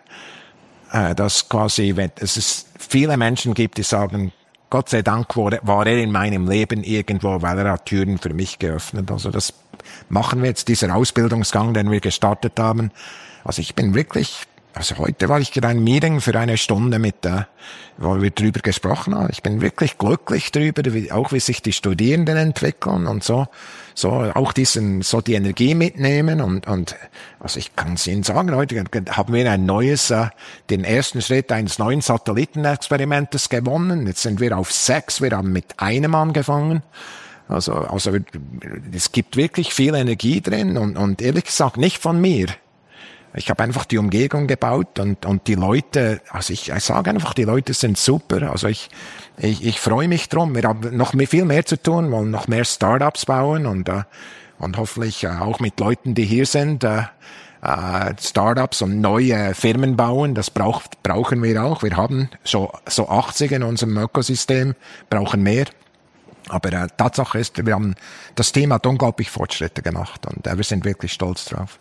dass quasi, wenn es ist, viele Menschen gibt, die sagen, Gott sei Dank war er in meinem Leben irgendwo, weil er hat Türen für mich geöffnet. Also das machen wir jetzt, dieser Ausbildungsgang, den wir gestartet haben. Also ich bin wirklich, also heute war ich gerade in einem Meeting für eine Stunde mit, äh, wo wir drüber gesprochen haben. Ich bin wirklich glücklich drüber, wie, auch wie sich die Studierenden entwickeln und so, so auch diesen, so die Energie mitnehmen, und, und, also ich kann es Ihnen sagen, heute haben wir ein neues, äh, den ersten Schritt eines neuen Satellitenexperimentes gewonnen. Jetzt sind wir auf sechs, wir haben mit einem angefangen. Also, also, es gibt wirklich viel Energie drin, und, und ehrlich gesagt nicht von mir. Ich habe einfach die Umgebung gebaut, und, und die Leute, also ich, ich sage einfach, die Leute sind super. Also ich, ich, ich freue mich drum. Wir haben noch mehr, viel mehr zu tun, wollen noch mehr Startups bauen, und, äh, und hoffentlich äh, auch mit Leuten, die hier sind, äh, äh, Startups und neue Firmen bauen. Das braucht, brauchen wir auch. Wir haben so, so achtzig in unserem Ökosystem, brauchen mehr. Aber äh, Tatsache ist, wir haben, das Team hat unglaublich Fortschritte gemacht, und äh, wir sind wirklich stolz drauf.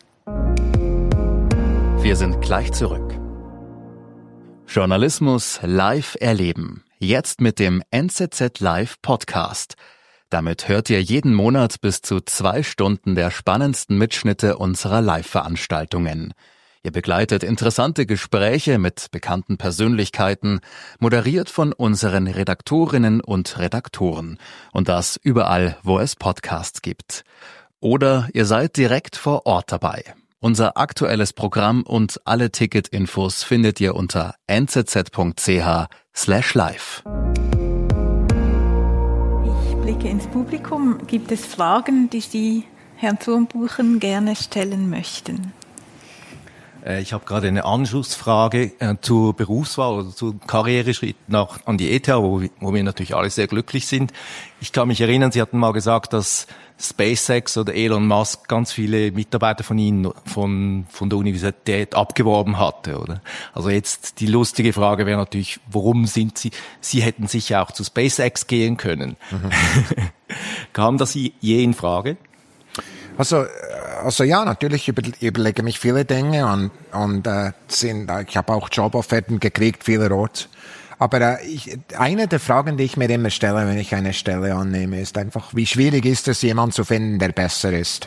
Wir sind gleich zurück. Journalismus live erleben. Jetzt mit dem N Z Z Live Podcast. Damit hört ihr jeden Monat bis zu zwei Stunden der spannendsten Mitschnitte unserer Live-Veranstaltungen. Ihr begleitet interessante Gespräche mit bekannten Persönlichkeiten, moderiert von unseren Redaktorinnen und Redaktoren. Und das überall, wo es Podcasts gibt. Oder ihr seid direkt vor Ort dabei. Unser aktuelles Programm und alle Ticketinfos findet ihr unter n z z punkt c h slash live. Ich blicke ins Publikum. Gibt es Fragen, die Sie Herrn Zurbuchen gerne stellen möchten? Ich habe gerade eine Anschlussfrage äh, zur Berufswahl oder zum Karriereschritt nach an die E T H, wo, wo wir natürlich alle sehr glücklich sind. Ich kann mich erinnern, Sie hatten mal gesagt, dass SpaceX oder Elon Musk ganz viele Mitarbeiter von Ihnen von von der Universität abgeworben hatte, oder? Also jetzt die lustige Frage wäre natürlich, warum sind Sie? Sie hätten sicher auch zu SpaceX gehen können. Mhm. Kam das je in Frage? Also, also ja, natürlich über, überlege mich viele Dinge und, und äh, sind, ich habe auch Jobofferten gekriegt, vielerorts. Aber äh, ich, eine der Fragen, die ich mir immer stelle, wenn ich eine Stelle annehme, ist einfach, wie schwierig ist es, jemanden zu finden, der besser ist?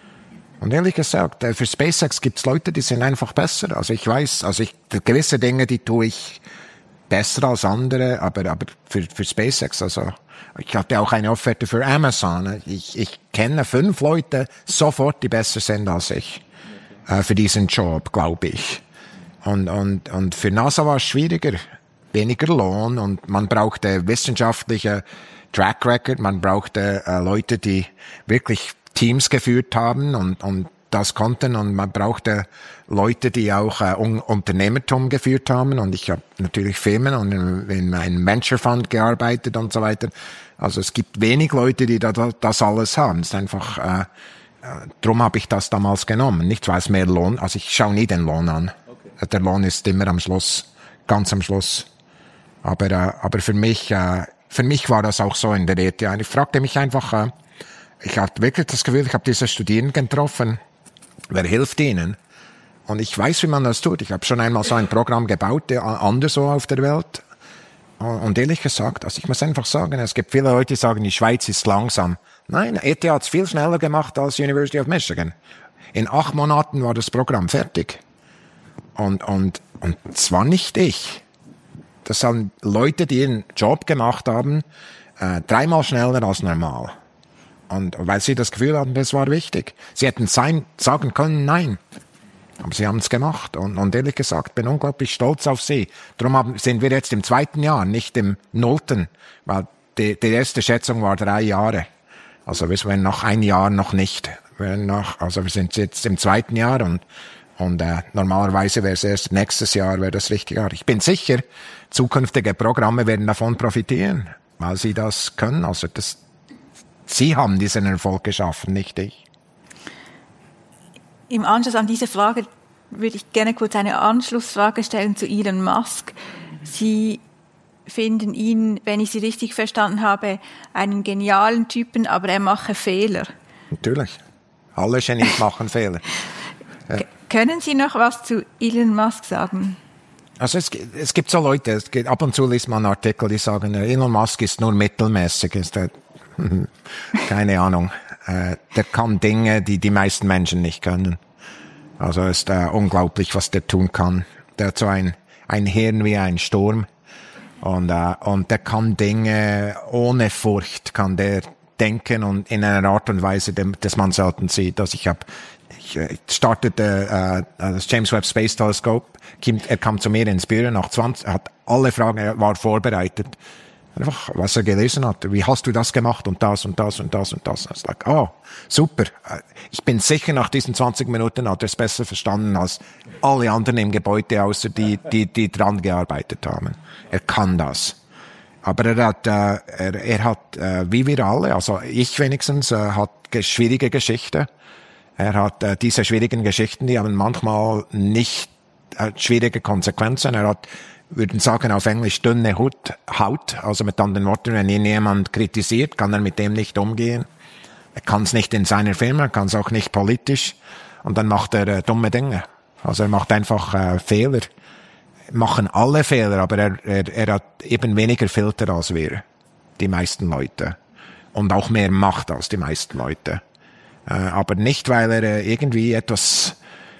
Und ehrlich gesagt, äh, für SpaceX gibt es Leute, die sind einfach besser. Also ich weiß, also ich, gewisse Dinge, die tue ich besser als andere, aber, aber für, für SpaceX, also ich hatte auch eine Offerte für Amazon. Ich, ich kenne fünf Leute sofort, die besser sind als ich äh, für diesen Job, glaube ich. Und, und, und für NASA war es schwieriger, weniger Lohn und man brauchte wissenschaftliche Track Record, man brauchte äh, Leute, die wirklich Teams geführt haben und, und das konnten und man brauchte Leute, die auch äh, Un- Unternehmertum geführt haben und ich habe natürlich Firmen und in, in einem Venture Fund gearbeitet und so weiter. Also es gibt wenig Leute, die da, das alles haben. Es ist einfach, äh, äh, drum habe ich das damals genommen. Nicht, weil es mehr Lohn, also ich schaue nie den Lohn an. Okay. Der Lohn ist immer am Schluss, ganz am Schluss. Aber, äh, aber für mich, äh, für mich war das auch so in der E T H. Ich fragte mich einfach, äh, ich hatte wirklich das Gefühl, ich habe diese Studierenden getroffen. Wer hilft ihnen? Und ich weiß, wie man das tut. Ich habe schon einmal so ein Programm gebaut, anderswo auf der Welt. Und ehrlich gesagt, also ich muss einfach sagen, es gibt viele Leute, die sagen, die Schweiz ist langsam. Nein, E T H hat es viel schneller gemacht als University of Michigan. In acht Monaten war das Programm fertig. Und, und, und zwar nicht ich. Das sind Leute, die ihren Job gemacht haben, äh, dreimal schneller als normal. Und weil sie das Gefühl hatten, das war wichtig. Sie hätten sein, sagen können, nein. Aber sie haben es gemacht. Und, und ehrlich gesagt, bin unglaublich stolz auf sie. Darum haben, sind wir jetzt im zweiten Jahr, nicht im nullten. Weil die, die erste Schätzung war drei Jahre. Also wir sind noch ein Jahr noch nicht. Wir noch, also wir sind jetzt im zweiten Jahr und, und äh, normalerweise wäre es erst nächstes Jahr, wäre das richtige Jahr. Ich bin sicher, zukünftige Programme werden davon profitieren, weil sie das können. Also das Sie haben diesen Erfolg geschaffen, nicht ich. Im Anschluss an diese Frage würde ich gerne kurz eine Anschlussfrage stellen zu Elon Musk. Sie finden ihn, wenn ich Sie richtig verstanden habe, einen genialen Typen, aber er mache Fehler. Natürlich. Alle Genies machen Fehler. Ja. Können Sie noch was zu Elon Musk sagen? Also es, es gibt so Leute, es gibt, ab und zu liest man Artikel, die sagen, Elon Musk ist nur mittelmäßig, ist der keine Ahnung. Äh, der kann Dinge, die die meisten Menschen nicht können. Also es ist äh, unglaublich, was der tun kann. Der hat so ein, ein Hirn wie ein Sturm. Und, äh, und der kann Dinge ohne Furcht, kann der denken und in einer Art und Weise, dass man selten sieht. Also ich habe, ich startete äh, das James Webb Space Telescope. Er kam zu mir ins Büro nach zwanzig, hat alle Fragen, er war vorbereitet. Einfach, was er gelesen hat. Wie hast du das gemacht und das und das und das und das? Ich like, oh, super. Ich bin sicher, nach diesen zwanzig Minuten hat er es besser verstanden als alle anderen im Gebäude, außer die, die, die dran gearbeitet haben. Er kann das. Aber er hat, äh, er, er hat, äh, wie wir alle, also ich wenigstens, äh, hat schwierige Geschichten. Er hat äh, diese schwierigen Geschichten, die haben manchmal nicht äh, schwierige Konsequenzen. Er hat, würden sagen auf Englisch, dünne Haut, Haut. Also mit anderen Worten, wenn ihn jemand kritisiert, kann er mit dem nicht umgehen. Er kann es nicht in seiner Firma, er kann es auch nicht politisch. Und dann macht er äh, dumme Dinge. Also er macht einfach äh, Fehler. Machen alle Fehler, aber er, er, er hat eben weniger Filter als wir, die meisten Leute. Und auch mehr Macht als die meisten Leute. Äh, aber nicht, weil er äh, irgendwie etwas...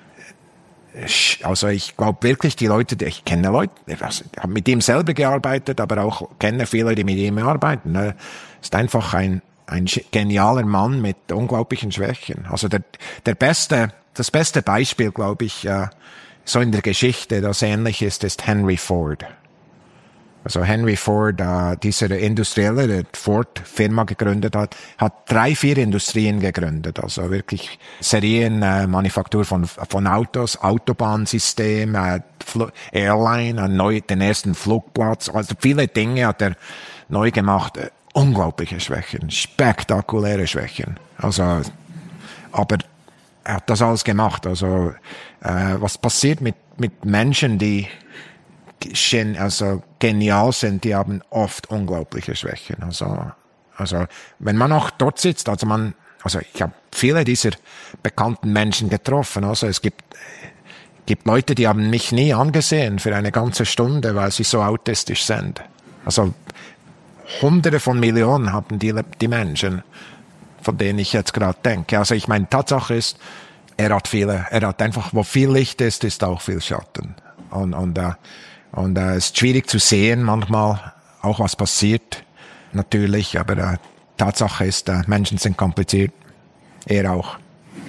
Also ich glaube wirklich, die Leute, ich kenne Leute, ich habe mit ihm selber gearbeitet, aber auch kenne viele, die mit ihm arbeiten. Er ist einfach ein, ein genialer Mann mit unglaublichen Schwächen. Also der, der beste, das beste Beispiel, glaube ich, so in der Geschichte, das ähnlich ist, ist Henry Ford. Also Henry Ford, äh, dieser Industrielle, der Ford-Firma gegründet hat, hat drei, vier Industrien gegründet. Also wirklich Serienmanufaktur äh, von, von Autos, Autobahnsystem, äh, Airline, äh, neu, den ersten Flugplatz. Also viele Dinge hat er neu gemacht. Äh, unglaubliche Schwächen, spektakuläre Schwächen. Also, aber er hat das alles gemacht. Also äh, was passiert mit, mit Menschen, die also genial sind, die haben oft unglaubliche Schwächen. Also, also wenn man auch dort sitzt, also man, also ich habe viele dieser bekannten Menschen getroffen. Also es gibt gibt Leute, die haben mich nie angesehen für eine ganze Stunde, weil sie so autistisch sind. Also Hunderte von Millionen haben die die Menschen, von denen ich jetzt gerade denke. Also ich meine, Tatsache ist, er hat viele, er hat einfach, wo viel Licht ist, ist auch viel Schatten. Und und uh, Und äh, es ist schwierig zu sehen manchmal, auch was passiert, natürlich. Aber äh, Tatsache ist, äh, Menschen sind kompliziert. Er auch.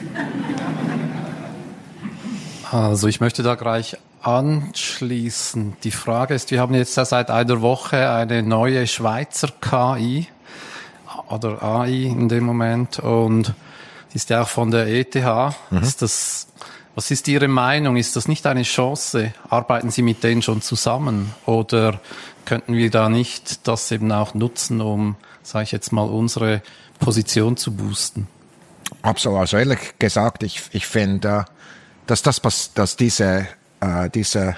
Also ich möchte da gleich anschließen. Die Frage ist, wir haben jetzt ja seit einer Woche eine neue Schweizer K I oder A I in dem Moment und die ist ja auch von der E T H. Mhm. Ist das... Was ist Ihre Meinung? Ist das nicht eine Chance? Arbeiten Sie mit denen schon zusammen? Oder könnten wir da nicht das eben auch nutzen, um, sage ich jetzt mal, unsere Position zu boosten? Absolut. Also ehrlich gesagt, ich, ich finde, dass das, dass diese, äh, diese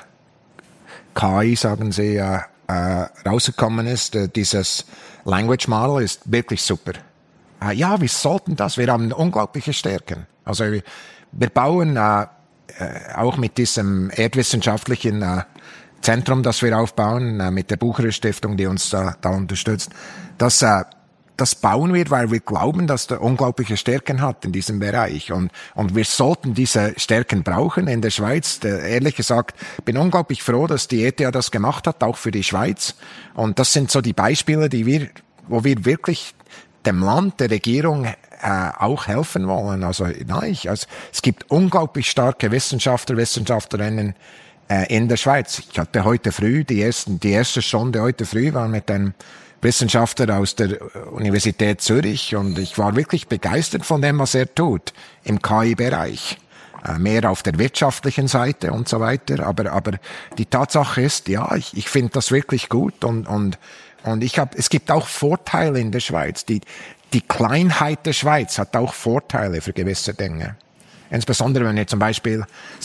K I, sagen Sie, äh, äh, rausgekommen ist, äh, dieses Language Model ist wirklich super. Äh, ja, wir sollten das. Wir haben unglaubliche Stärken. Also wir bauen äh, äh, auch mit diesem erdwissenschaftlichen äh, Zentrum, das wir aufbauen, äh, mit der Bucherer Stiftung, die uns da, da unterstützt. Das, äh, das bauen wir, weil wir glauben, dass der unglaubliche Stärken hat in diesem Bereich. Und, und wir sollten diese Stärken brauchen in der Schweiz. Der, ehrlich gesagt, bin unglaublich froh, dass die E T H das gemacht hat, auch für die Schweiz. Und das sind so die Beispiele, die wir, wo wir wirklich dem Land, der Regierung äh, auch helfen wollen. Also nein, ich, also, es gibt unglaublich starke Wissenschaftler, Wissenschaftlerinnen äh, in der Schweiz. Ich hatte heute früh, die, ersten, die erste Stunde heute früh war mit einem Wissenschaftler aus der Universität Zürich und ich war wirklich begeistert von dem, was er tut im K I-Bereich. Äh, mehr auf der wirtschaftlichen Seite und so weiter. Aber, aber die Tatsache ist, ja, ich, ich finde das wirklich gut und, und Und ich habe, es gibt auch Vorteile in der Schweiz. Die, die Kleinheit der Schweiz hat auch Vorteile für gewisse Dinge. Insbesondere wenn wir zum Beispiel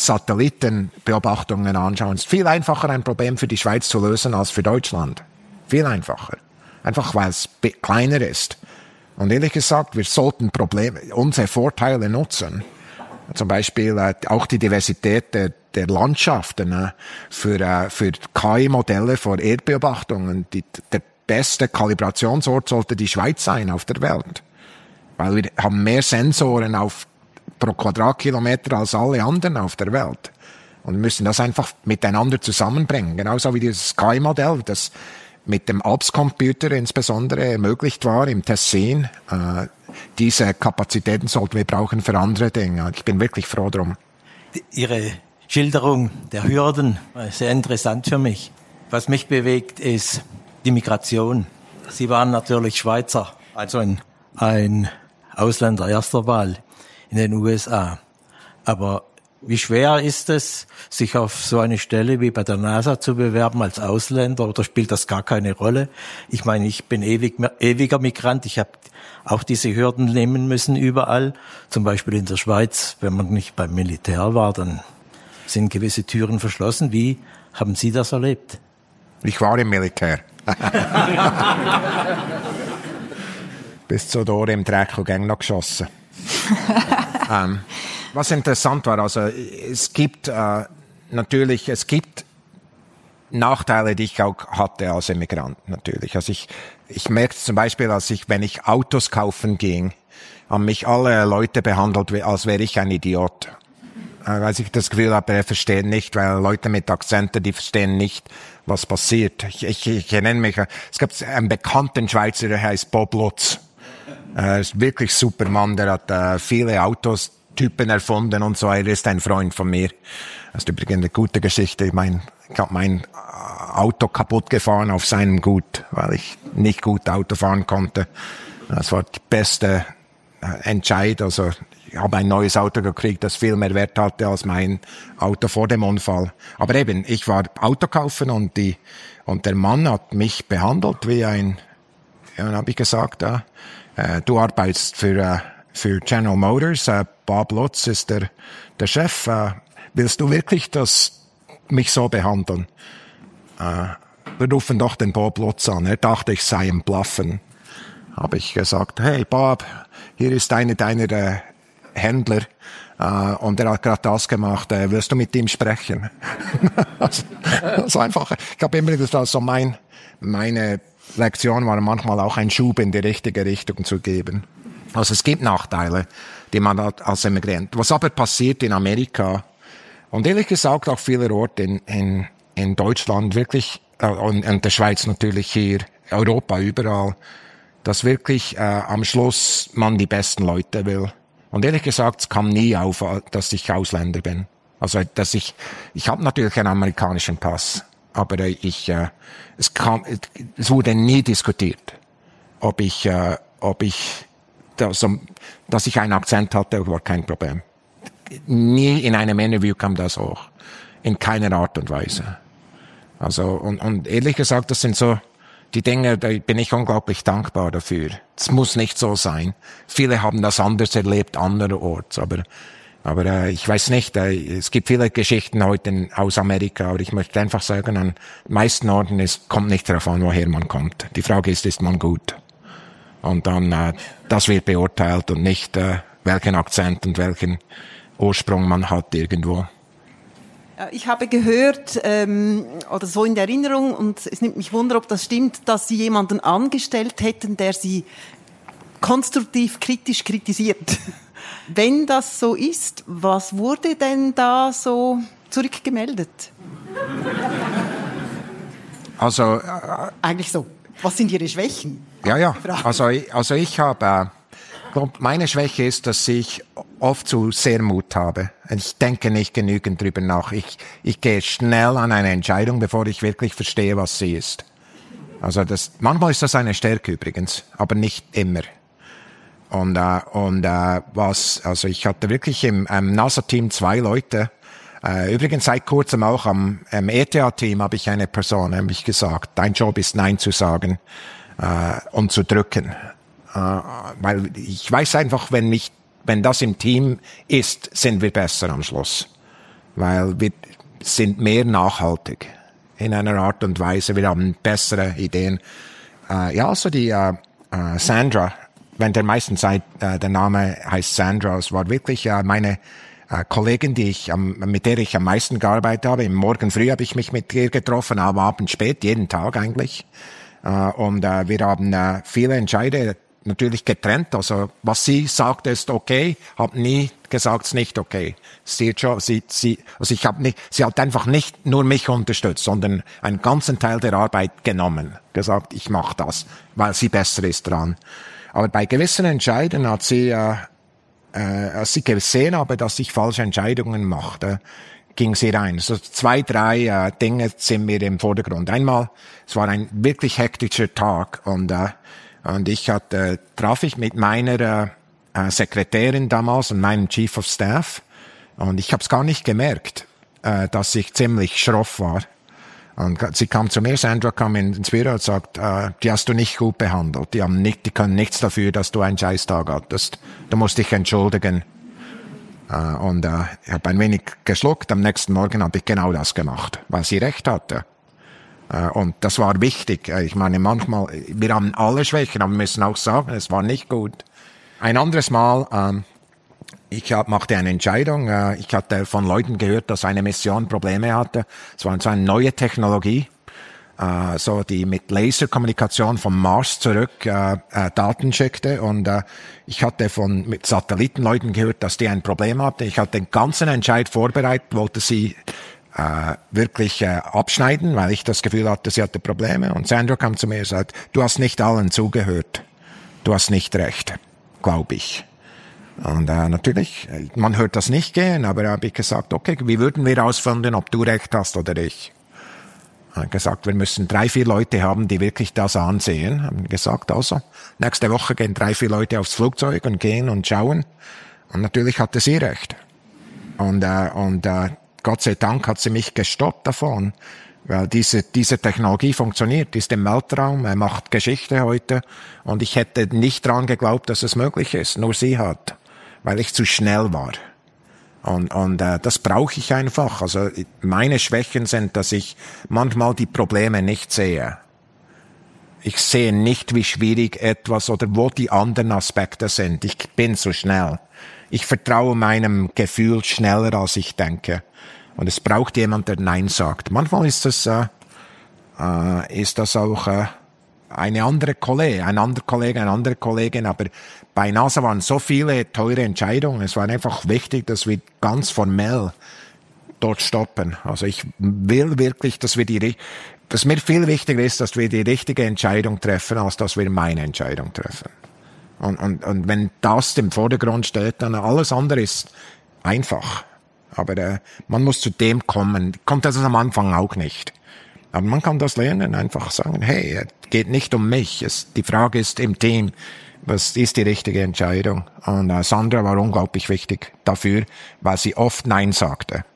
Satellitenbeobachtungen anschauen. Es ist viel einfacher, ein Problem für die Schweiz zu lösen als für Deutschland. Viel einfacher. Einfach weil es kleiner ist. Und ehrlich gesagt, wir sollten Probleme, unsere Vorteile nutzen. Zum Beispiel äh, auch die Diversität der, der Landschaften äh, für, äh, für K I-Modelle für Erdbeobachtungen. Die, der beste Kalibrationsort sollte die Schweiz sein auf der Welt. Weil wir haben mehr Sensoren auf, pro Quadratkilometer als alle anderen auf der Welt. Und müssen das einfach miteinander zusammenbringen. Genauso wie dieses K I-Modell, das mit dem Alps-Computer insbesondere ermöglicht war im Tessin. Äh, diese Kapazitäten sollten wir brauchen für andere Dinge. Ich bin wirklich froh drum. Ihre Schilderung der Hürden war sehr interessant für mich. Was mich bewegt, ist die Migration. Sie waren natürlich Schweizer, also ein, ein Ausländer erster Wahl in den U S A. Aber wie schwer ist es, sich auf so eine Stelle wie bei der NASA zu bewerben als Ausländer, oder spielt das gar keine Rolle? Ich meine, ich bin ewig, ewiger Migrant, ich habe auch diese Hürden nehmen müssen überall. Zum Beispiel in der Schweiz, wenn man nicht beim Militär war, dann sind gewisse Türen verschlossen. Wie haben Sie das erlebt? Ich war im Militär. Bis zu Dore im Dreck und gäng noch geschossen. ähm, was interessant war, also es gibt äh, natürlich, es gibt Nachteile, die ich auch hatte als Immigrant natürlich. Also ich, ich merkte zum Beispiel, als ich, wenn ich Autos kaufen ging, haben mich alle Leute behandelt, als wäre ich ein Idiot. Äh, weil ich das Gefühl habe, er versteht nicht, weil Leute mit Akzenten, die verstehen nicht, was passiert. Ich, ich, ich erinnere mich, es gab einen bekannten Schweizer, der heißt Bob Lutz. Er ist wirklich super Mann, der hat äh, viele Autos, Typen erfunden und so. Er ist ein Freund von mir. Das ist übrigens eine gute Geschichte. Ich meine, ich habe mein Auto kaputt gefahren auf seinem Gut, weil ich nicht gut Auto fahren konnte. Das war die beste Entscheid. Also ich habe ein neues Auto gekriegt, das viel mehr Wert hatte als mein Auto vor dem Unfall. Aber eben, ich war Auto kaufen und die und der Mann hat mich behandelt wie ein. Ja, dann habe ich gesagt, äh, du arbeitest für äh, für General Motors. Äh, Bob Lutz ist der der Chef. Äh, willst du wirklich das mich so behandeln? Äh, wir rufen doch den Bob Lutz an. Er dachte, ich sei im Bluffen. Habe ich gesagt, hey Bob, hier ist einer deiner äh, Händler äh, und er hat gerade das gemacht. Äh, willst du mit ihm sprechen? also, also einfach. Ich habe immer gesagt, also mein meine Lektion war manchmal auch ein Schub in die richtige Richtung zu geben. Also es gibt Nachteile, die man hat als Immigrant. Was aber passiert in Amerika und ehrlich gesagt auch vielerorts in in in Deutschland wirklich äh, und in der Schweiz natürlich hier, Europa überall, dass wirklich äh, am Schluss man die besten Leute will. Und ehrlich gesagt, es kam nie auf, dass ich Ausländer bin. Also, dass ich, ich habe natürlich einen amerikanischen Pass, aber äh, ich, äh, es kam, es wurde nie diskutiert, ob ich, äh, ob ich, das, dass ich einen Akzent hatte, war kein Problem. Nie in einem Interview kam das hoch, in keiner Art und Weise. Also und, und ehrlich gesagt, das sind so die Dinge, da bin ich unglaublich dankbar dafür. Es muss nicht so sein. Viele haben das anders erlebt, andererorts, aber aber äh, ich weiß nicht. Äh, es gibt viele Geschichten heute in, aus Amerika, aber ich möchte einfach sagen, an meisten Orten es kommt nicht darauf an, woher man kommt. Die Frage ist, ist man gut? Und dann äh, das wird beurteilt und nicht äh, welchen Akzent und welchen Ursprung man hat irgendwo. Ich habe gehört, ähm, oder so in der Erinnerung, und es nimmt mich Wunder, ob das stimmt, dass Sie jemanden angestellt hätten, der Sie konstruktiv kritisch kritisiert. Wenn das so ist, was wurde denn da so zurückgemeldet? Also... Äh, Eigentlich so. Was sind Ihre Schwächen? Ja, ja. Also, also ich habe... Äh, meine Schwäche ist, dass ich oft zu sehr Mut habe. Ich denke nicht genügend drüber nach. Ich, ich gehe schnell an eine Entscheidung, bevor ich wirklich verstehe, was sie ist. Also das, manchmal ist das eine Stärke übrigens, aber nicht immer. Und, äh, und äh, was, also ich hatte wirklich im ähm, NASA-Team zwei Leute. Äh, übrigens seit kurzem auch am ähm, E T H-Team habe ich eine Person, nämlich gesagt, dein Job ist Nein zu sagen äh, und zu drücken. Uh, weil ich weiß einfach, wenn mich, wenn das im Team ist, sind wir besser am Schluss. Weil wir sind mehr nachhaltig in einer Art und Weise. Wir haben bessere Ideen. Uh, ja, also die uh, uh, Sandra, wenn der meisten Zeit uh, der Name heißt Sandra, es war wirklich uh, meine uh, Kollegin, die ich, um, mit der ich am meisten gearbeitet habe. Im Morgen früh habe ich mich mit ihr getroffen, am Abend spät, jeden Tag eigentlich. Uh, und uh, wir haben uh, viele Entscheide natürlich getrennt, also was sie sagt, ist okay, habe nie gesagt, es ist nicht okay. Sie, sie, sie, also ich habe nicht, sie hat einfach nicht nur mich unterstützt, sondern einen ganzen Teil der Arbeit genommen, gesagt, ich mache das, weil sie besser ist dran. Aber bei gewissen Entscheidungen hat sie, äh, äh, als sie gesehen habe, dass ich falsche Entscheidungen machte, ging sie rein. So zwei, drei äh, Dinge sind mir im Vordergrund. Einmal, es war ein wirklich hektischer Tag und äh, Und ich hatte, traf ich mit meiner äh, Sekretärin damals und meinem Chief of Staff. Und ich habe es gar nicht gemerkt, äh, dass ich ziemlich schroff war. Und sie kam zu mir, Sandra kam ins Büro und sagt, äh, die hast du nicht gut behandelt. Die haben nicht, die können nichts dafür, dass du einen Scheißtag hattest. Du musst dich entschuldigen. Äh, und äh, ich habe ein wenig geschluckt. Am nächsten Morgen habe ich genau das gemacht, weil sie recht hatte. Und das war wichtig. Ich meine, manchmal, wir haben alle Schwächen, aber wir müssen auch sagen, es war nicht gut. Ein anderes Mal, ähm, ich hab, machte eine Entscheidung. Äh, ich hatte von Leuten gehört, dass eine Mission Probleme hatte. Es war so eine neue Technologie, äh, so die mit Laserkommunikation vom Mars zurück äh, äh, Daten schickte. Und äh, ich hatte von mit Satellitenleuten gehört, dass die ein Problem hatten. Ich hatte den ganzen Entscheid vorbereitet, wollte sie Äh, wirklich äh, abschneiden, weil ich das Gefühl hatte, sie hatte Probleme. Und Sandra kam zu mir und sagte, du hast nicht allen zugehört. Du hast nicht recht, glaube ich. Und äh, natürlich, man hört das nicht gehen, aber habe ich gesagt, okay, wie würden wir herausfinden, ob du recht hast oder ich? Haben gesagt, wir müssen drei, vier Leute haben, die wirklich das ansehen. Haben gesagt, also, nächste Woche gehen drei, vier Leute aufs Flugzeug und gehen und schauen. Und natürlich hatte sie recht. Und, äh, und äh, Gott sei Dank hat sie mich gestoppt davon. Weil diese, diese Technologie funktioniert, ist im Weltraum, er macht Geschichte heute. Und ich hätte nicht dran geglaubt, dass es möglich ist. Nur sie hat. Weil ich zu schnell war. Und, und äh, das brauche ich einfach. Also meine Schwächen sind, dass ich manchmal die Probleme nicht sehe. Ich sehe nicht, wie schwierig etwas oder wo die anderen Aspekte sind. Ich bin zu schnell. Ich vertraue meinem Gefühl schneller, als ich denke. Und es braucht jemand, der Nein sagt. Manchmal ist das, äh, äh, ist das auch äh, eine andere Kollege, ein anderer Kollege, eine andere Kollegin, aber bei NASA waren so viele teure Entscheidungen. Es war einfach wichtig, dass wir ganz formell dort stoppen. Also ich will wirklich, dass wir die, dass mir viel wichtiger ist, dass wir die richtige Entscheidung treffen, als dass wir meine Entscheidung treffen. Und, und, und wenn das im Vordergrund steht, dann alles andere ist einfach. Aber äh, man muss zu dem kommen. Kommt das am Anfang auch nicht. Aber man kann das lernen, einfach sagen, hey, es geht nicht um mich. Es, die Frage ist im Team, was ist die richtige Entscheidung? Und äh, Sandra war unglaublich wichtig dafür, weil sie oft Nein sagte.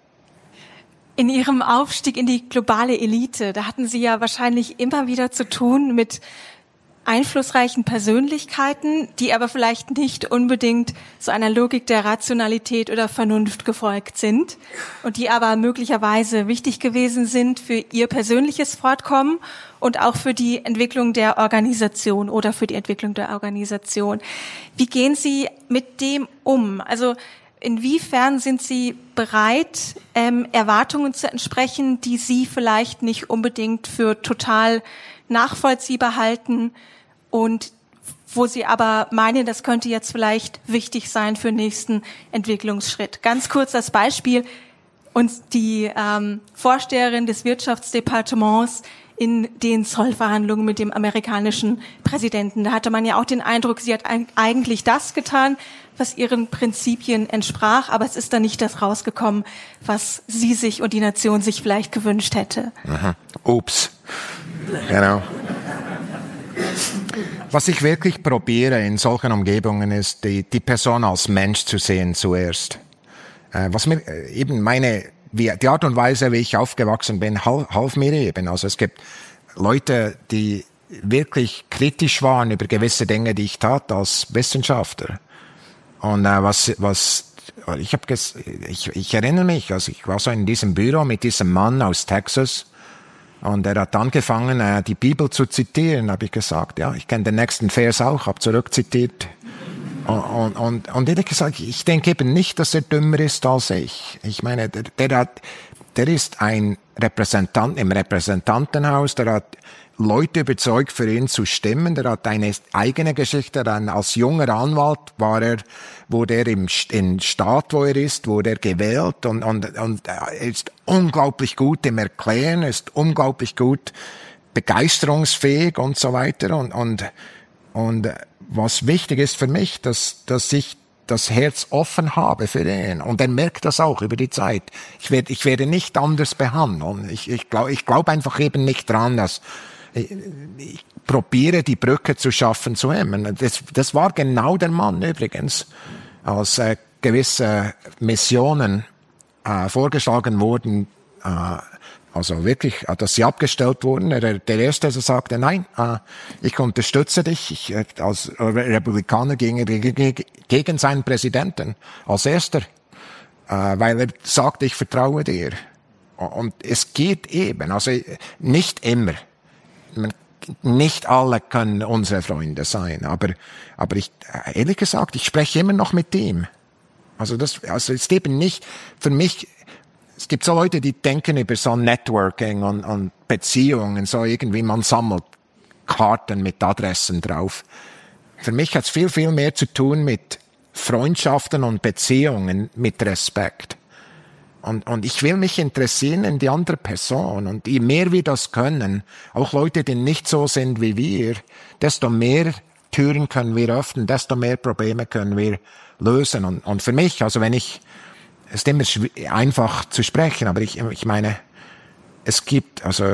In Ihrem Aufstieg in die globale Elite, da hatten Sie ja wahrscheinlich immer wieder zu tun mit einflussreichen Persönlichkeiten, die aber vielleicht nicht unbedingt so einer Logik der Rationalität oder Vernunft gefolgt sind und die aber möglicherweise wichtig gewesen sind für Ihr persönliches Fortkommen und auch für die Entwicklung der Organisation oder für die Entwicklung der Organisation. Wie gehen Sie mit dem um? Also inwiefern sind Sie bereit, ähm, Erwartungen zu entsprechen, die Sie vielleicht nicht unbedingt für total nachvollziehbar halten und wo Sie aber meinen, das könnte jetzt vielleicht wichtig sein für den nächsten Entwicklungsschritt? Ganz kurz als Beispiel, uns die ähm, Vorsteherin des Wirtschaftsdepartements in den Zollverhandlungen mit dem amerikanischen Präsidenten. Da hatte man ja auch den Eindruck, sie hat eigentlich das getan, was ihren Prinzipien entsprach, aber es ist dann nicht das rausgekommen, was sie sich und die Nation sich vielleicht gewünscht hätte. Aha. Ups. Genau. Was ich wirklich probiere in solchen Umgebungen ist, die, die Person als Mensch zu sehen zuerst. Äh, was mir äh, eben meine, wie, die Art und Weise, wie ich aufgewachsen bin, half, half mir eben. Also es gibt Leute, die wirklich kritisch waren über gewisse Dinge, die ich tat als Wissenschaftler. Und äh, was, was, ich habe, ich, ich erinnere mich, also ich war so in diesem Büro mit diesem Mann aus Texas. Und er hat angefangen, äh, die Bibel zu zitieren, habe ich gesagt. Ja, ich kenne den nächsten Vers auch, habe zurückzitiert. Und, und, und, und ehrlich gesagt, ich denke eben nicht, dass er dümmer ist als ich. Ich meine, der, der hat, der ist ein Repräsentant im Repräsentantenhaus, der hat Leute überzeugt, für ihn zu stimmen. Der hat eine eigene Geschichte. Dann als junger Anwalt war er, wurde er im, im Staat, wo er ist, wurde er gewählt und, und, und er ist unglaublich gut im Erklären, ist unglaublich gut begeisterungsfähig und so weiter. Und, und, und was wichtig ist für mich, dass, dass ich das Herz offen habe für ihn. Und er merkt das auch über die Zeit. Ich werde, ich werde nicht anders behandeln. Ich, ich glaube, ich glaube einfach eben nicht dran, dass Ich, ich probiere die Brücke zu schaffen zu ihm. Das, das war genau der Mann übrigens, als äh, gewisse Missionen äh, vorgeschlagen wurden, äh, also wirklich, dass sie abgestellt wurden. Der, der Erste, der sagte, nein, äh, ich unterstütze dich. Ich, äh, als Republikaner gegen, gegen seinen Präsidenten, als Erster, äh, weil er sagte, ich vertraue dir. Und es geht eben, also nicht immer. Nicht alle können unsere Freunde sein, aber, aber ich, ehrlich gesagt, ich spreche immer noch mit ihm. Also das, also es ist eben nicht, für mich, es gibt so Leute, die denken über so Networking und, und Beziehungen, so irgendwie, man sammelt Karten mit Adressen drauf. Für mich hat es viel, viel mehr zu tun mit Freundschaften und Beziehungen mit Respekt. Und, und ich will mich interessieren in die andere Person. Und je mehr wir das können, auch Leute, die nicht so sind wie wir, desto mehr Türen können wir öffnen, desto mehr Probleme können wir lösen. Und, und für mich, also wenn ich, es ist immer einfach zu sprechen, aber ich, ich meine, es gibt, also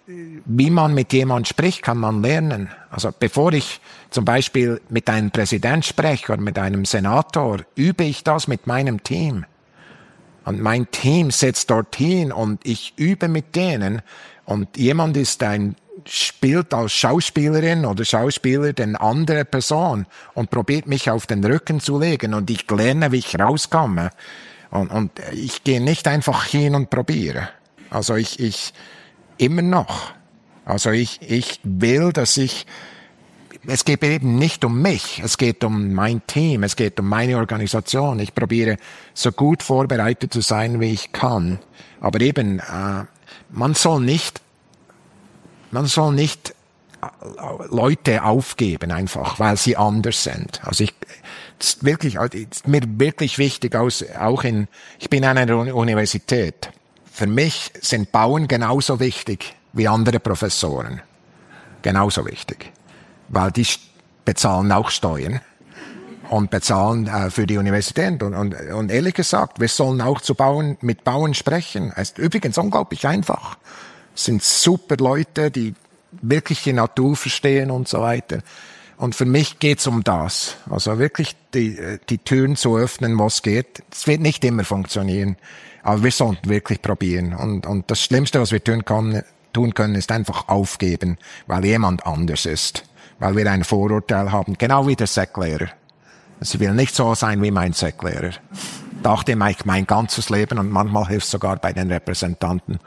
wie man mit jemandem spricht, kann man lernen. Also bevor ich zum Beispiel mit einem Präsident spreche oder mit einem Senator, übe ich das mit meinem Team. Und mein Team setzt dorthin und ich übe mit denen. Und jemand ist ein, spielt als Schauspielerin oder Schauspieler den andere Person und probiert mich auf den Rücken zu legen und ich lerne, wie ich rauskomme. Und, und ich gehe nicht einfach hin und probiere. Also ich, ich, immer noch. Also ich, ich will, dass ich, es geht eben nicht um mich, es geht um mein Team, es geht um meine Organisation. Ich probiere so gut vorbereitet zu sein, wie ich kann. Aber eben, äh, man soll nicht, man soll nicht Leute aufgeben einfach, weil sie anders sind. Also ich, es ist wirklich, es ist mir wirklich wichtig, auch in, ich bin an einer Universität. Für mich sind Bauern genauso wichtig wie andere Professoren. Genauso wichtig. Weil die bezahlen auch Steuern und bezahlen äh, für die Universität. Und, und, und ehrlich gesagt, wir sollen auch zu Bauern, mit Bauern sprechen. Es ist übrigens unglaublich einfach. Es sind super Leute, die wirklich die Natur verstehen und so weiter. Und für mich geht's um das. Also wirklich die, die Türen zu öffnen, was geht. Es wird nicht immer funktionieren. Aber wir sollten wirklich probieren. Und, und das Schlimmste, was wir tun können, tun können, ist einfach aufgeben, weil jemand anders ist. Weil wir ein Vorurteil haben, genau wie der Säcklehrer. Sie will nicht so sein wie mein Säcklehrer. Dachte ich mein ganzes Leben und manchmal hilft es sogar bei den Repräsentanten.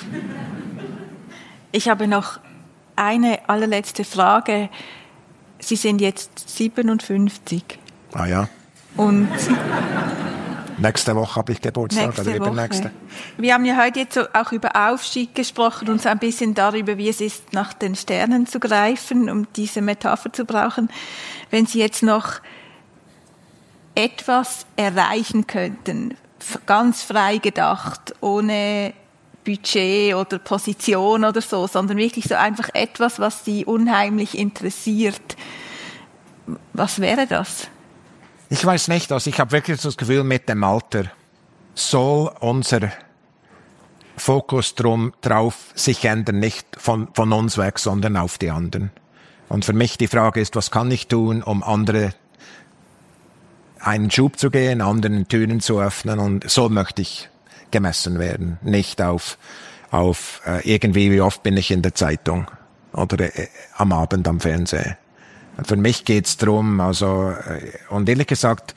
Ich habe noch eine allerletzte Frage. Sie sind jetzt siebenundfünfzig. Ah ja. Und nächste Woche habe ich Geburtstag nächste oder übernächste. Woche. Wir haben ja heute jetzt so auch über Aufstieg gesprochen und so ein bisschen darüber, wie es ist, nach den Sternen zu greifen, um diese Metapher zu brauchen. Wenn Sie jetzt noch etwas erreichen könnten, ganz frei gedacht, ohne Budget oder Position oder so, sondern wirklich so einfach etwas, was Sie unheimlich interessiert. Was wäre das? Ich weiß nicht, also ich habe wirklich das Gefühl, mit dem Alter soll unser Fokus drum, drauf sich ändern, nicht von, von uns weg, sondern auf die anderen. Und für mich die Frage ist, was kann ich tun, um andere einen Schub zu gehen, anderen Türen zu öffnen, und so möchte ich gemessen werden, nicht auf, auf äh, irgendwie, wie oft bin ich in der Zeitung oder äh, am Abend am Fernsehen. Für mich geht's drum, also, und ehrlich gesagt,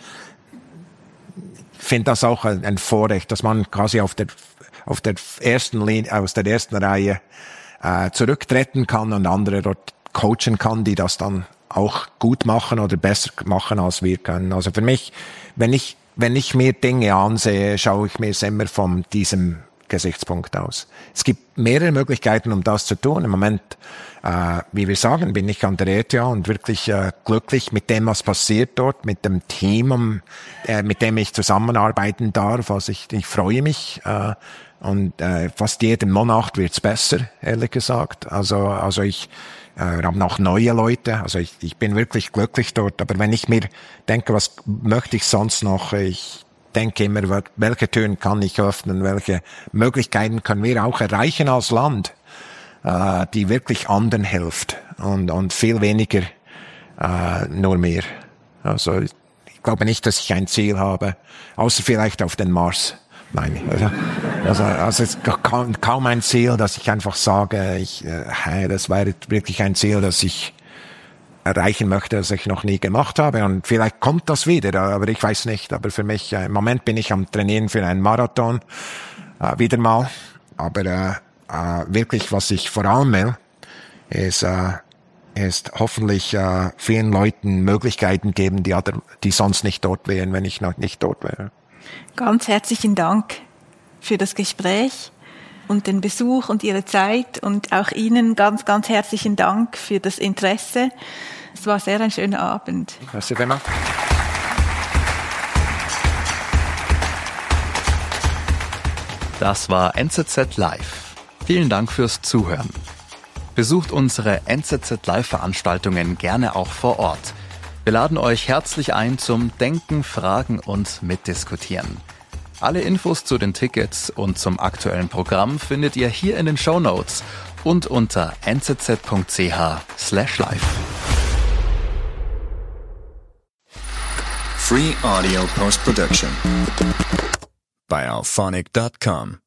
ich finde das auch ein Vorrecht, dass man quasi auf der, auf der ersten Linie, aus der ersten Reihe, äh, zurücktreten kann und andere dort coachen kann, die das dann auch gut machen oder besser machen, als wir können. Also für mich, wenn ich, wenn ich mir Dinge ansehe, schaue ich mir es immer von diesem Gesichtspunkt aus. Es gibt mehrere Möglichkeiten, um das zu tun. Im Moment, äh, wie wir sagen, bin ich an der E T H und wirklich äh, glücklich mit dem, was passiert dort, mit dem Team, um, äh, mit dem ich zusammenarbeiten darf. Also ich, ich freue mich äh, und äh, fast jeden Monat wird's besser, ehrlich gesagt. Also, also ich äh, habe noch neue Leute. Also ich, ich bin wirklich glücklich dort. Aber wenn ich mir denke, was möchte ich sonst noch? Ich denke immer, welche Türen kann ich öffnen, welche Möglichkeiten können wir auch erreichen als Land, äh, die wirklich anderen hilft und, und viel weniger äh, nur mehr. Also ich glaube nicht, dass ich ein Ziel habe, außer vielleicht auf den Mars. Nein, also, also es ist kaum, kaum ein Ziel, dass ich einfach sage, ich, äh, das wäre wirklich ein Ziel, das ich erreichen möchte, das ich noch nie gemacht habe. Und vielleicht kommt das wieder, aber ich weiß nicht. Aber für mich, äh, im Moment bin ich am Trainieren für einen Marathon, äh, wieder mal. Aber äh, äh, wirklich, was ich vor allem will, ist, äh, ist hoffentlich äh, vielen Leuten Möglichkeiten geben, die, die sonst nicht dort wären, wenn ich noch nicht dort wäre. Ganz herzlichen Dank für das Gespräch und den Besuch und Ihre Zeit, und auch Ihnen ganz, ganz herzlichen Dank für das Interesse. Es war sehr ein schöner Abend. Merci vielmals. Das war N Z Z Live. Vielen Dank fürs Zuhören. Besucht unsere N Z Z Live-Veranstaltungen gerne auch vor Ort. Wir laden euch herzlich ein zum Denken, Fragen und Mitdiskutieren. Alle Infos zu den Tickets und zum aktuellen Programm findet ihr hier in den Shownotes und unter n z z punkt c h slash live. Free audio post production by alphonic dot com.